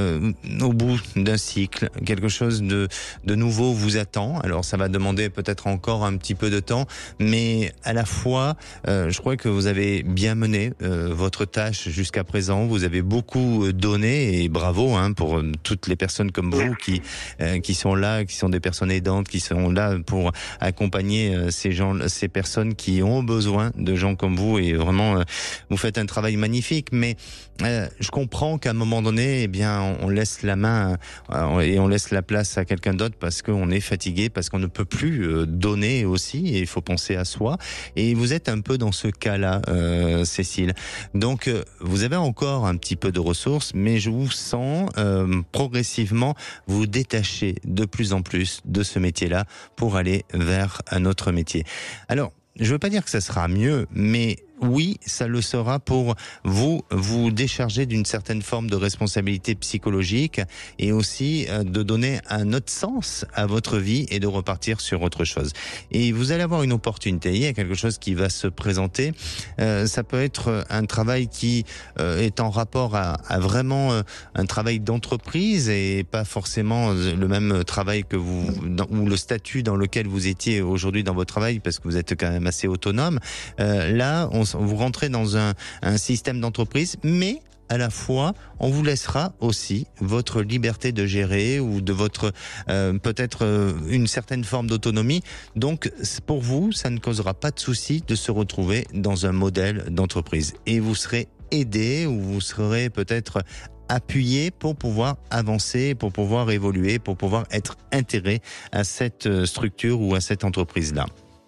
au bout d'un cycle. Quelque chose de nouveau vous attend. Alors ça va demander peut-être encore un petit peu de temps, mais à la fois, je crois que vous avez bien mené votre tâche jusqu'à présent. Vous avez beaucoup donné et bravo pour toutes les personnes comme vous qui sont là, qui sont des personnes aidantes, qui sont là pour accompagner ces personnes qui ont besoin de gens comme vous, et vraiment vous faites un travail magnifique. Mais je comprends qu'à un moment donné, eh bien, on laisse la main et on laisse la place à quelqu'un d'autre parce qu'on est fatigué, parce qu'on ne peut plus donner aussi, et il faut penser à soi. Et vous êtes un peu dans ce cas-là, Cécile. Donc vous avez encore un petit peu de ressources, mais je vous sens progressivement vous détacher de plus en plus de ce métier-là pour aller vers un autre métier. Alors, je ne veux pas dire que ça sera mieux, mais oui, ça le sera pour vous décharger d'une certaine forme de responsabilité psychologique, et aussi de donner un autre sens à votre vie et de repartir sur autre chose. Et vous allez avoir une opportunité, il y a quelque chose qui va se présenter. Ça peut être un travail qui est en rapport à vraiment un travail d'entreprise, et pas forcément le même travail que ou le statut dans lequel vous étiez aujourd'hui dans votre travail, parce que vous êtes quand même assez autonome. Là, vous rentrez dans un système d'entreprise, mais à la fois, on vous laissera aussi votre liberté de gérer, ou de votre peut-être une certaine forme d'autonomie. Donc, pour vous, ça ne causera pas de souci de se retrouver dans un modèle d'entreprise. Et vous serez aidé, ou vous serez peut-être appuyé pour pouvoir avancer, pour pouvoir évoluer, pour pouvoir être intégré à cette structure ou à cette entreprise-là.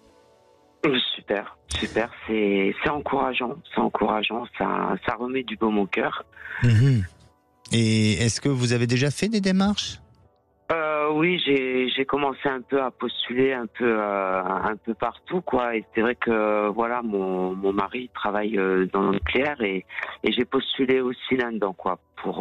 Super, c'est encourageant, ça remet du baume au cœur. Et est-ce que vous avez déjà fait des démarches ? Oui, j'ai commencé un peu à postuler un peu partout, quoi. Et c'est vrai que voilà, mon mari travaille dans le nucléaire, et j'ai postulé aussi là-dedans, quoi, pour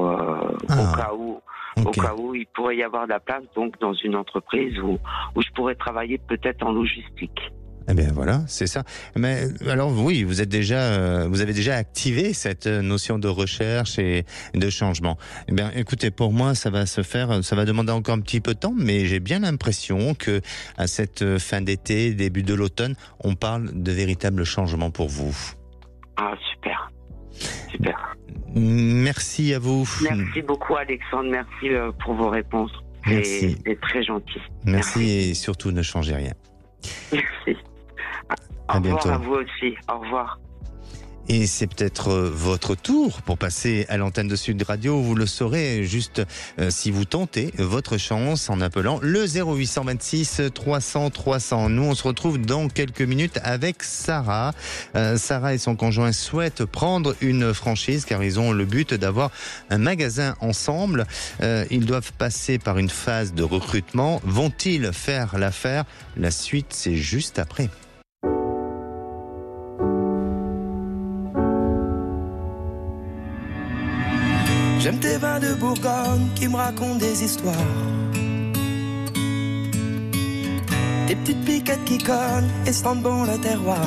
au cas où il pourrait y avoir de la place, donc dans une entreprise où je pourrais travailler peut-être en logistique. Eh bien voilà, c'est ça. Mais alors oui, vous avez déjà activé cette notion de recherche et de changement. Eh bien, écoutez, pour moi, ça va se faire. Ça va demander encore un petit peu de temps, mais j'ai bien l'impression que à cette fin d'été, début de l'automne, on parle de véritables changements pour vous. Ah, super. Merci à vous. Merci beaucoup, Alexandre. Merci pour vos réponses. Merci. C'est très gentil. Merci, et surtout ne changez rien. Merci. À bientôt. Au revoir à vous aussi. Au revoir. Et c'est peut-être votre tour pour passer à l'antenne de Sud Radio. Vous le saurez juste si vous tentez votre chance en appelant le 0826 300 300. Nous, on se retrouve dans quelques minutes avec Sarah. Sarah et son conjoint souhaitent prendre une franchise, car ils ont le but d'avoir un magasin ensemble. Ils doivent passer par une phase de recrutement. Vont-ils faire l'affaire ? La suite, c'est juste après. J'aime tes vins de Bourgogne qui me racontent des histoires. Tes petites piquettes qui cognent et sentent bon le terroir.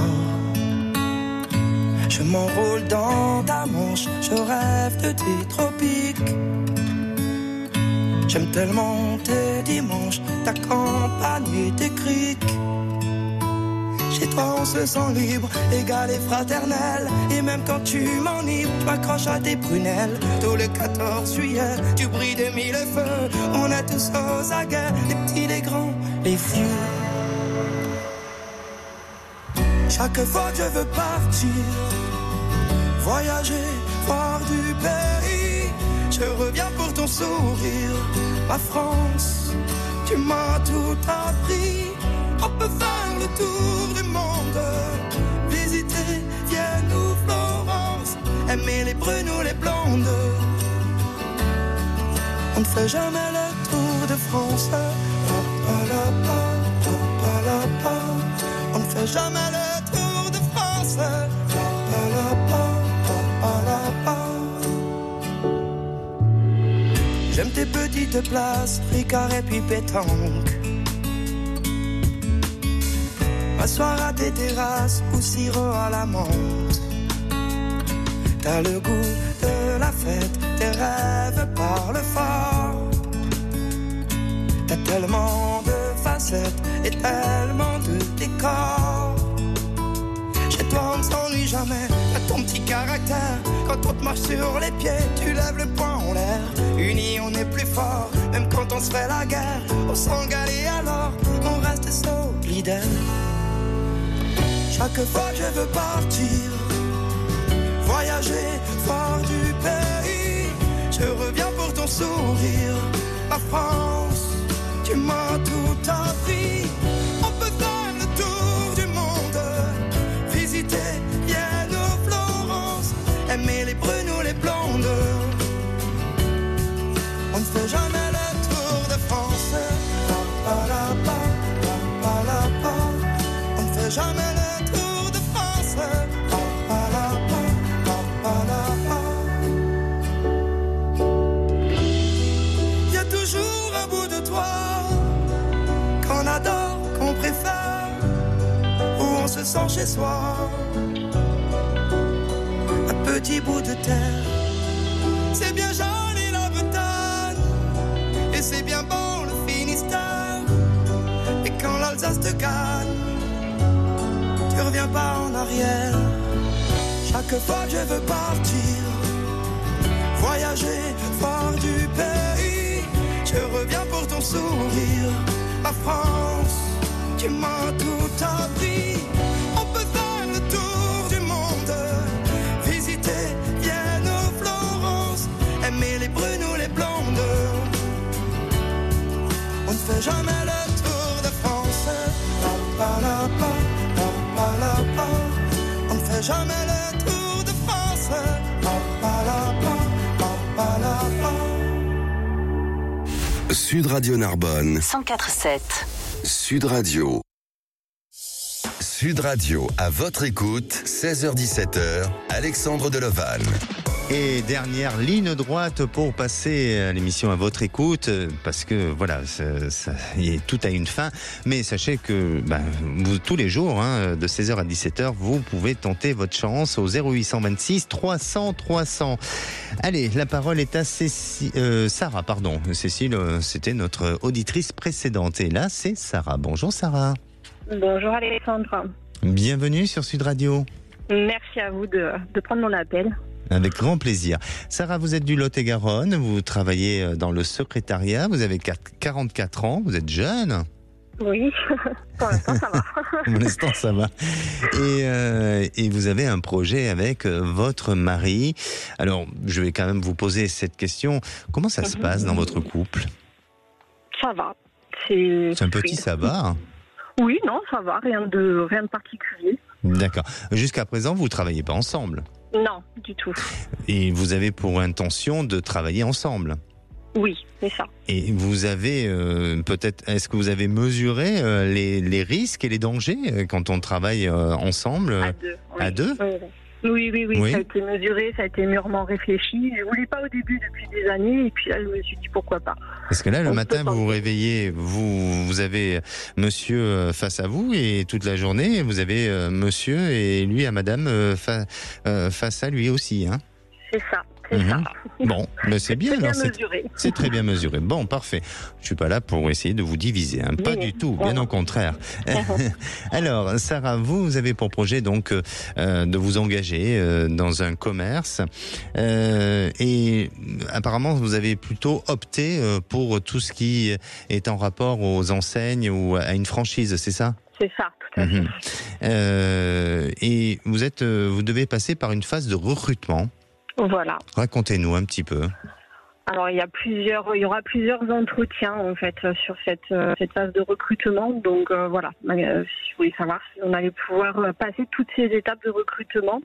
Je m'enroule dans ta manche, je rêve de tes tropiques. J'aime tellement tes dimanches, ta campagne et tes criques. Chez toi on se sent libre, égal et fraternel. Et même quand tu m'enivres, tu m'accroches à tes prunelles. Tout le 14 juillet, tu brilles de mille feux. On est tous aux aguets, les petits, les grands, les vieux. Chaque fois que je veux partir, voyager, voir du pays, je reviens pour ton sourire. Ma France, tu m'as tout appris. On peut faire le tour du monde, visiter Vienne ou Florence, aimer les brunes ou les blondes. On ne fait jamais le tour de France. On ne fait jamais le tour de France. J'aime tes petites places, Ricard et puis pétanque. M'asseoir à tes terrasses ou sirop à la menthe. T'as le goût de la fête, tes rêves parlent fort. T'as tellement de facettes et tellement de décors. Chez toi on ne s'ennuie jamais, t'as ton petit caractère. Quand on te marche sur les pieds, tu lèves le poing en l'air. Unis on est plus fort, même quand on se fait la guerre. On s'engale et alors on reste solidaire. Chaque fois que je veux partir, voyager fort du pays, je reviens pour ton sourire. La France, tu m'as tout appris. On peut faire le tour du monde, visiter Vienne ou Florence, aimer les brunes ou les blondes. On ne fait jamais le tour de France. On ne fait jamais le tour de France. Il y a toujours un bout de toi qu'on adore, qu'on préfère, où on se sent chez soi. Un petit bout de terre, c'est bien joli la Bretagne, et c'est bien bon le Finistère. Et quand l'Alsace te gagne, tu reviens pas en arrière. Chaque fois que je veux partir, voyager fort du pays, je reviens pour ton sourire. La France, tu m'as tout appris. On peut faire le tour du monde, visiter Vienne ou Florence, aimer les brunes ou les blondes. On ne fait jamais le tour de France. On ne fait jamais le tour de France. Sud Radio Narbonne 104.7. Sud Radio. Sud Radio, à votre écoute, 16h-17h, Alexandre Delevanne. Et dernière ligne droite pour passer l'émission à votre écoute, parce que voilà, tout a une fin. Mais sachez que vous, tous les jours, de 16h à 17h, vous pouvez tenter votre chance au 0826 300 300. Allez, la parole est à Sarah, pardon. Cécile, c'était notre auditrice précédente. Et là, c'est Sarah. Bonjour Sarah. Bonjour Alexandre. Bienvenue sur Sud Radio. Merci à vous de prendre mon appel. Avec grand plaisir. Sarah, vous êtes du Lot-et-Garonne, vous travaillez dans le secrétariat, vous avez 44 ans, vous êtes jeune. Oui, pour l'instant ça va. Pour l'instant ça va. Et vous avez un projet avec votre mari. Alors, je vais quand même vous poser cette question. Comment ça se passe dans votre couple ? Ça va. C'est un petit ça va ? Oui, non, ça va, rien de particulier. D'accord. Jusqu'à présent, vous ne travaillez pas ensemble ? Non, du tout. Et vous avez pour intention de travailler ensemble ? Oui, c'est ça. Et vous avez peut-être, est-ce que vous avez mesuré les risques et les dangers quand on travaille ensemble ? À deux. Oui. À deux ? Oui, ça a été mesuré, ça a été mûrement réfléchi. Je voulais pas au début depuis des années, et puis là je me suis dit pourquoi pas. Parce que là le matin vous vous réveillez, vous avez monsieur face à vous, et toute la journée vous avez monsieur et lui à madame face à lui aussi, hein. C'est ça. C'est ça. Bon, mais c'est bien, alors mesuré. C'est très bien mesuré. Bon, parfait. Je suis pas là pour essayer de vous diviser, hein. Pas du tout, bien au contraire. Alors, Sarah, vous avez pour projet donc de vous engager dans un commerce, et apparemment vous avez plutôt opté pour tout ce qui est en rapport aux enseignes ou à une franchise, c'est ça ? C'est ça, tout à fait. Et vous devez passer par une phase de recrutement. Voilà. Racontez-nous un petit peu. Alors il y aura plusieurs entretiens en fait sur cette phase de recrutement. Donc voilà, je voulais savoir si on allait pouvoir passer toutes ces étapes de recrutement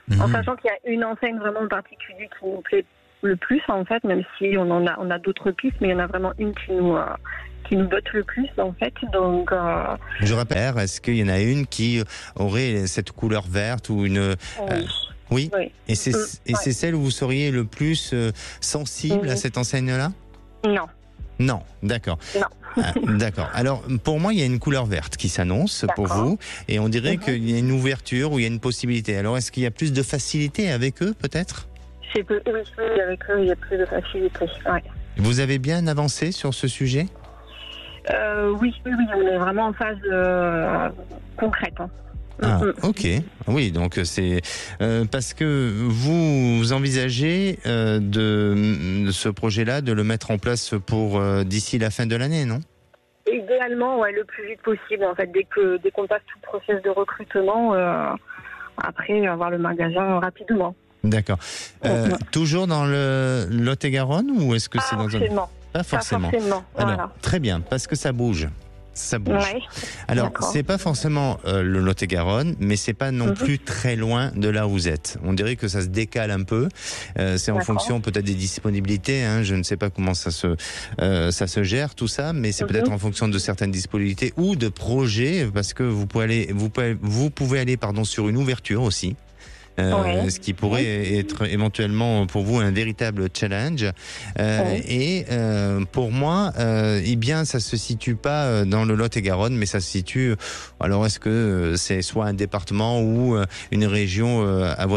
En sachant qu'il y a une enseigne vraiment en particulier qui nous plaît le plus, en fait, même si on a d'autres pistes, mais il y en a vraiment une qui nous botte le plus, en fait. Donc, je rappelle, est-ce qu'il y en a une qui aurait cette couleur verte ou une... Oui. Et c'est celle où vous seriez le plus sensible à cette enseigne-là ? Non. Non, d'accord. Non. D'accord. Alors, pour moi, il y a une couleur verte qui s'annonce pour vous, et on dirait qu'il y a une ouverture ou il y a une possibilité. Alors, est-ce qu'il y a plus de facilité avec eux, peut-être ? Oui, avec eux, il y a plus de facilité. Ouais. Vous avez bien avancé sur ce sujet ? Oui, on est vraiment en phase concrète. Hein. Ah, ok. Oui, donc c'est parce que vous envisagez de ce projet-là, de le mettre en place pour d'ici la fin de l'année, non ? Idéalement, le plus vite possible. En fait, dès qu'on passe tout le process de recrutement, après avoir le magasin rapidement. D'accord. Toujours dans le Lot-et-Garonne ou est-ce que c'est dans un... Pas forcément. Alors, voilà. Très bien, parce que ça bouge. Ouais, alors, c'est pas forcément le Lot-et-Garonne, mais c'est pas non plus très loin de là où vous êtes. On dirait que ça se décale un peu. C'est en fonction peut-être des disponibilités. Hein. Je ne sais pas comment ça se gère tout ça, mais c'est peut-être en fonction de certaines disponibilités ou de projets, parce que vous pouvez aller sur une ouverture aussi. Ce qui pourrait être éventuellement pour vous un véritable challenge. Et pour moi, ça se situe pas dans le Lot-et-Garonne, mais ça se situe. Alors, est-ce que c'est soit un département ou une région avoisinante ?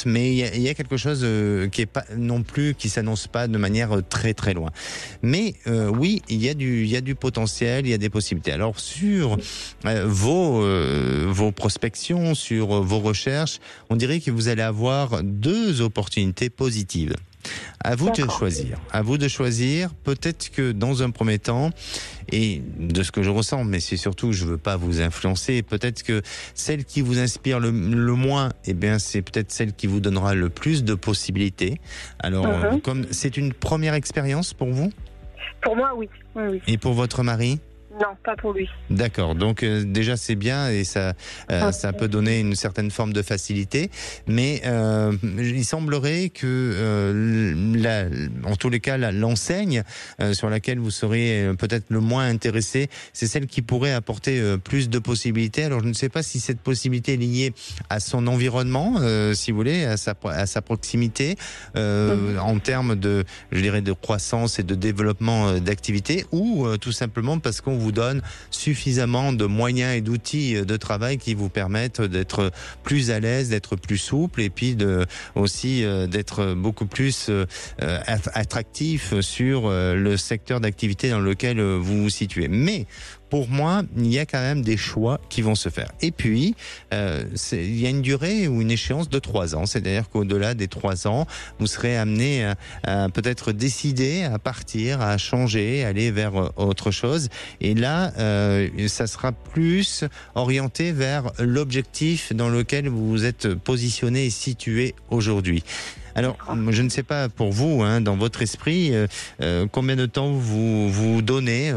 Mais il y a quelque chose qui est pas non plus, qui s'annonce pas de manière très très loin. Mais oui, il y a du potentiel, il y a des possibilités. Alors sur vos prospections, sur vos recherches, on dirait que vous allez avoir 2 opportunités positives. À vous de choisir. À vous de choisir. Peut-être que dans un premier temps, et de ce que je ressens, mais c'est surtout, je veux pas vous influencer, peut-être que celle qui vous inspire le moins, c'est peut-être celle qui vous donnera le plus de possibilités. Alors, comme c'est une première expérience pour vous ? Pour moi, oui. Et pour votre mari ? Non, pas pour lui. D'accord, donc déjà c'est bien et ça peut donner une certaine forme de facilité, mais il semblerait que en tous les cas l'enseigne sur laquelle vous seriez peut-être le moins intéressé, c'est celle qui pourrait apporter plus de possibilités. Alors je ne sais pas si cette possibilité est liée à son environnement, si vous voulez, à sa proximité, en termes de croissance et de développement d'activité, ou tout simplement parce qu'on vous donne suffisamment de moyens et d'outils de travail qui vous permettent d'être plus à l'aise, d'être plus souple et puis d'être beaucoup plus attractif sur le secteur d'activité dans lequel vous vous situez. Mais pour moi, il y a quand même des choix qui vont se faire. Et puis, il y a une durée ou une échéance de 3 ans. C'est-à-dire qu'au-delà des 3 ans, vous serez amené à peut-être décider, à partir, à changer, aller vers autre chose. Et là, ça sera plus orienté vers l'objectif dans lequel vous vous êtes positionné et situé aujourd'hui. Alors, je ne sais pas pour vous, dans votre esprit, combien de temps vous donnez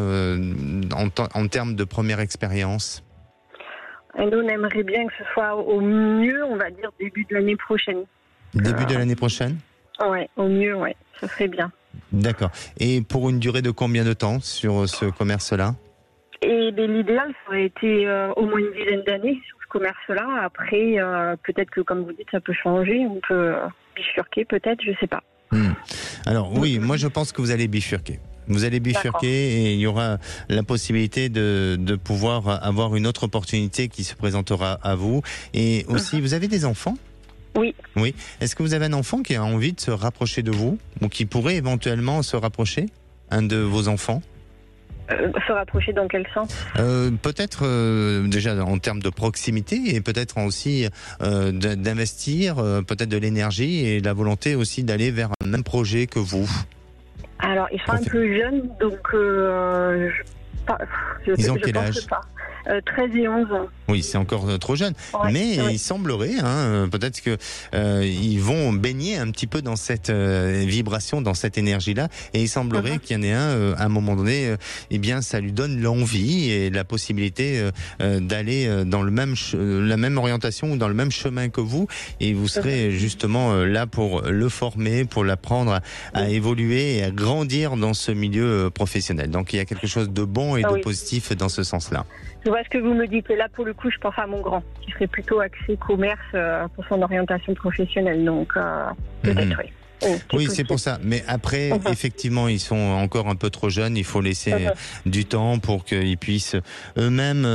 en termes de première expérience ? Nous, on aimerait bien que ce soit au mieux, on va dire, début de l'année prochaine. Début de l'année prochaine ? Ouais, au mieux, ça serait bien. D'accord. Et pour une durée de combien de temps sur ce commerce-là ? Et l'idéal, ça aurait été au moins une dizaine d'années sur ce commerce-là. Après, peut-être que, comme vous dites, ça peut changer. On peut bifurquer, peut-être, je sais pas. Alors oui, moi je pense que vous allez bifurquer. Vous allez bifurquer et il y aura la possibilité de pouvoir avoir une autre opportunité qui se présentera à vous. Et aussi, vous avez des enfants ? Oui. Oui. Est-ce que vous avez un enfant qui a envie de se rapprocher de vous ou qui pourrait éventuellement se rapprocher, un de vos enfants ? Se rapprocher dans quel sens ? Peut-être déjà en termes de proximité et peut-être aussi d'investir peut-être de l'énergie et la volonté aussi d'aller vers un même projet que vous. Alors ils sont un peu jeunes, donc ils ont quel âge ? 13 et 11 ans. Oui, c'est encore trop jeune. Ouais, mais il semblerait, peut-être que ils vont baigner un petit peu dans cette vibration, dans cette énergie-là. Et il semblerait qu'il y en ait à un moment donné, ça lui donne l'envie et la possibilité d'aller dans la même orientation ou dans le même chemin que vous. Et vous serez justement là pour le former, pour l'apprendre à évoluer et à grandir dans ce milieu professionnel. Donc il y a quelque chose de bon et de positif dans ce sens-là. Je vois ce que vous me dites. Et là, pour le coup, je pense à mon grand, qui serait plutôt axé commerce pour son orientation professionnelle. Donc, peut-être, oui, c'est pour ça. Mais après, effectivement, ils sont encore un peu trop jeunes. Il faut laisser du temps pour qu'ils puissent eux-mêmes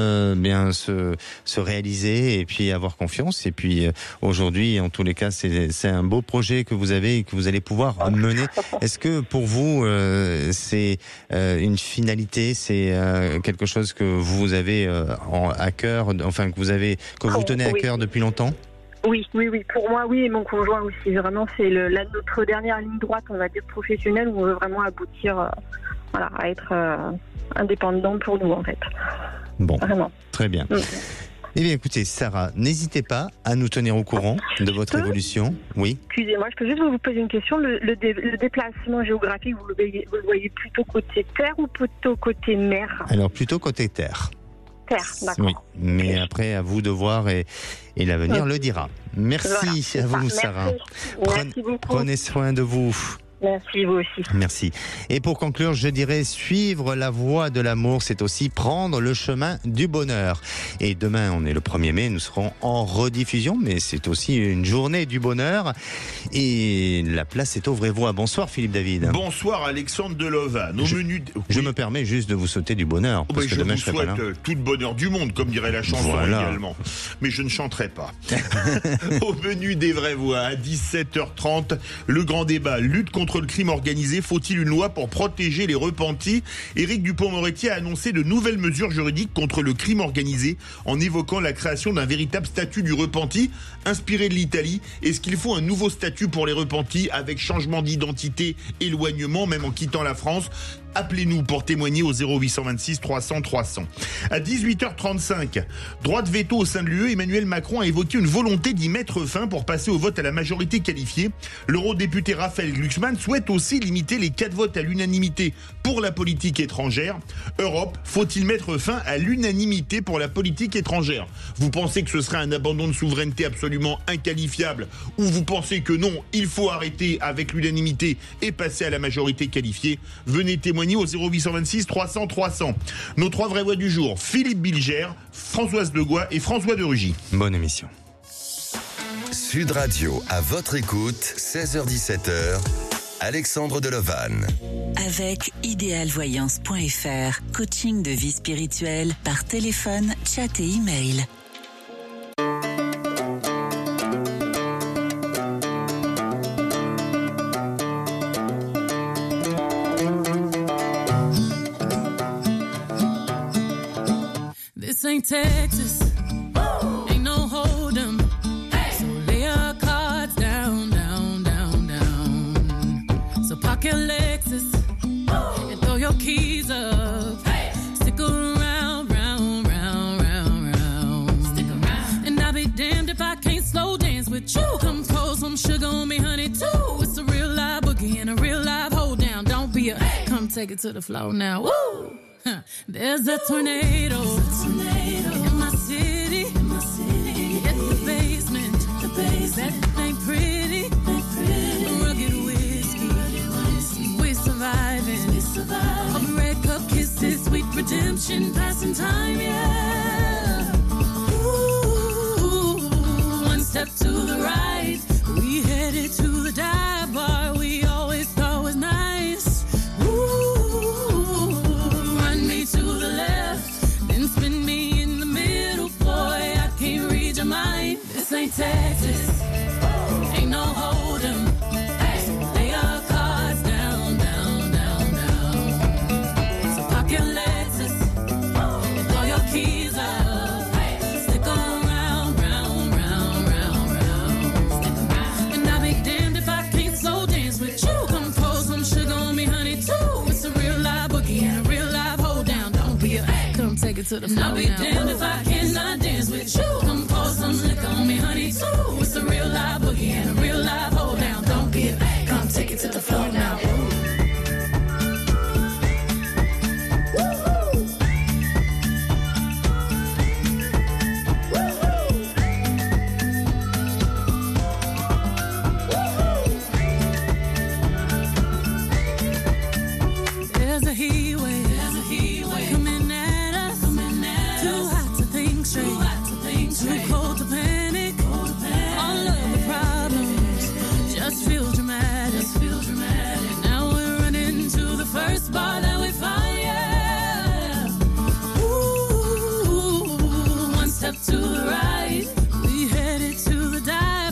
se réaliser et puis avoir confiance. Et puis aujourd'hui, en tous les cas, c'est un beau projet que vous avez et que vous allez pouvoir mener. Est-ce que pour vous, c'est une finalité, c'est quelque chose que vous avez à cœur, enfin que vous tenez à cœur depuis longtemps? Oui. Pour moi, oui, et mon conjoint aussi. Vraiment, c'est notre dernière ligne droite, on va dire, professionnelle, où on veut vraiment aboutir à être indépendant pour nous, en fait. Bon, vraiment. Très bien. Eh bien, écoutez, Sarah, n'hésitez pas à nous tenir au courant de votre évolution. Oui. Excusez-moi, je peux juste vous poser une question. Le déplacement géographique, vous le voyez plutôt côté terre ou plutôt côté mer? Alors, plutôt côté terre. D'accord. Oui, mais après, à vous de voir et l'avenir le dira. Merci à vous, Sarah. Merci beaucoup. Prenez soin de vous. Merci, vous aussi. Merci. Et pour conclure, je dirais suivre la voie de l'amour, c'est aussi prendre le chemin du bonheur. Et demain, on est le 1er mai, nous serons en rediffusion, mais c'est aussi une journée du bonheur. Et la place est au Vrai-Voix. Bonsoir Philippe David. Bonsoir Alexandre Delovan. Je me permets juste de vous souhaiter du bonheur. Parce que demain, je vous souhaite tout le bonheur du monde, comme dirait la chanson également. Mais je ne chanterai pas. Au menu des Vraies Voix, à 17h30, le grand débat, lutte contre le crime organisé, faut-il une loi pour protéger les repentis? Éric Dupond-Moretti a annoncé de nouvelles mesures juridiques contre le crime organisé en évoquant la création d'un véritable statut du repenti inspiré de l'Italie. Est-ce qu'il faut un nouveau statut pour les repentis avec changement d'identité, éloignement, même en quittant la France? Appelez-nous pour témoigner au 0826 300 300. À 18h35, droit de veto au sein de l'UE, Emmanuel Macron a évoqué une volonté d'y mettre fin pour passer au vote à la majorité qualifiée. L'eurodéputé Raphaël Glucksmann souhaite aussi limiter les 4 votes à l'unanimité pour la politique étrangère. Europe, faut-il mettre fin à l'unanimité pour la politique étrangère? Vous pensez que ce serait un abandon de souveraineté absolument inqualifiable, ou vous pensez que non, il faut arrêter avec l'unanimité et passer à la majorité qualifiée? Venez témoigner au 0826 300 300. Nos 3 vraies voix du jour, Philippe Bilger, Françoise Degois et François de Rugy. Bonne émission. Sud Radio, à votre écoute, 16h-17h, Alexandre Delovan. Avec idéalvoyance.fr, coaching de vie spirituelle par téléphone, chat et email. This ain't Texas, ain't no hold'em. So lay your cards down, down, down, down. So park your Lexus and throw your keys up. Stick around, round, round, round, round. Stick around. And I'll be damned if I can't slow dance with you. Come pour some sugar on me, honey, too. It's a real live boogie and a real live hold down. Don't be a come take it to the floor now. Woo! There's a tornado in my city. Hit the basement. That ain't pretty. Rugged whiskey. We surviving. Red cup kisses, sweet redemption, passing time, yeah. Ooh, one step to the right. We headed to the dive bar we always thought was nice. Ooh, run me to the left, then spin take it to the floor. I'll be damned if I cannot dance with you. Come pour some liquor on me, honey, too. It's a real live boogie and a real live hold down. Don't get, come take it to the floor now.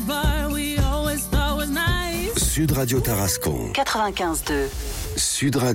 Sud Radio Tarascon 95.2 Sud Radio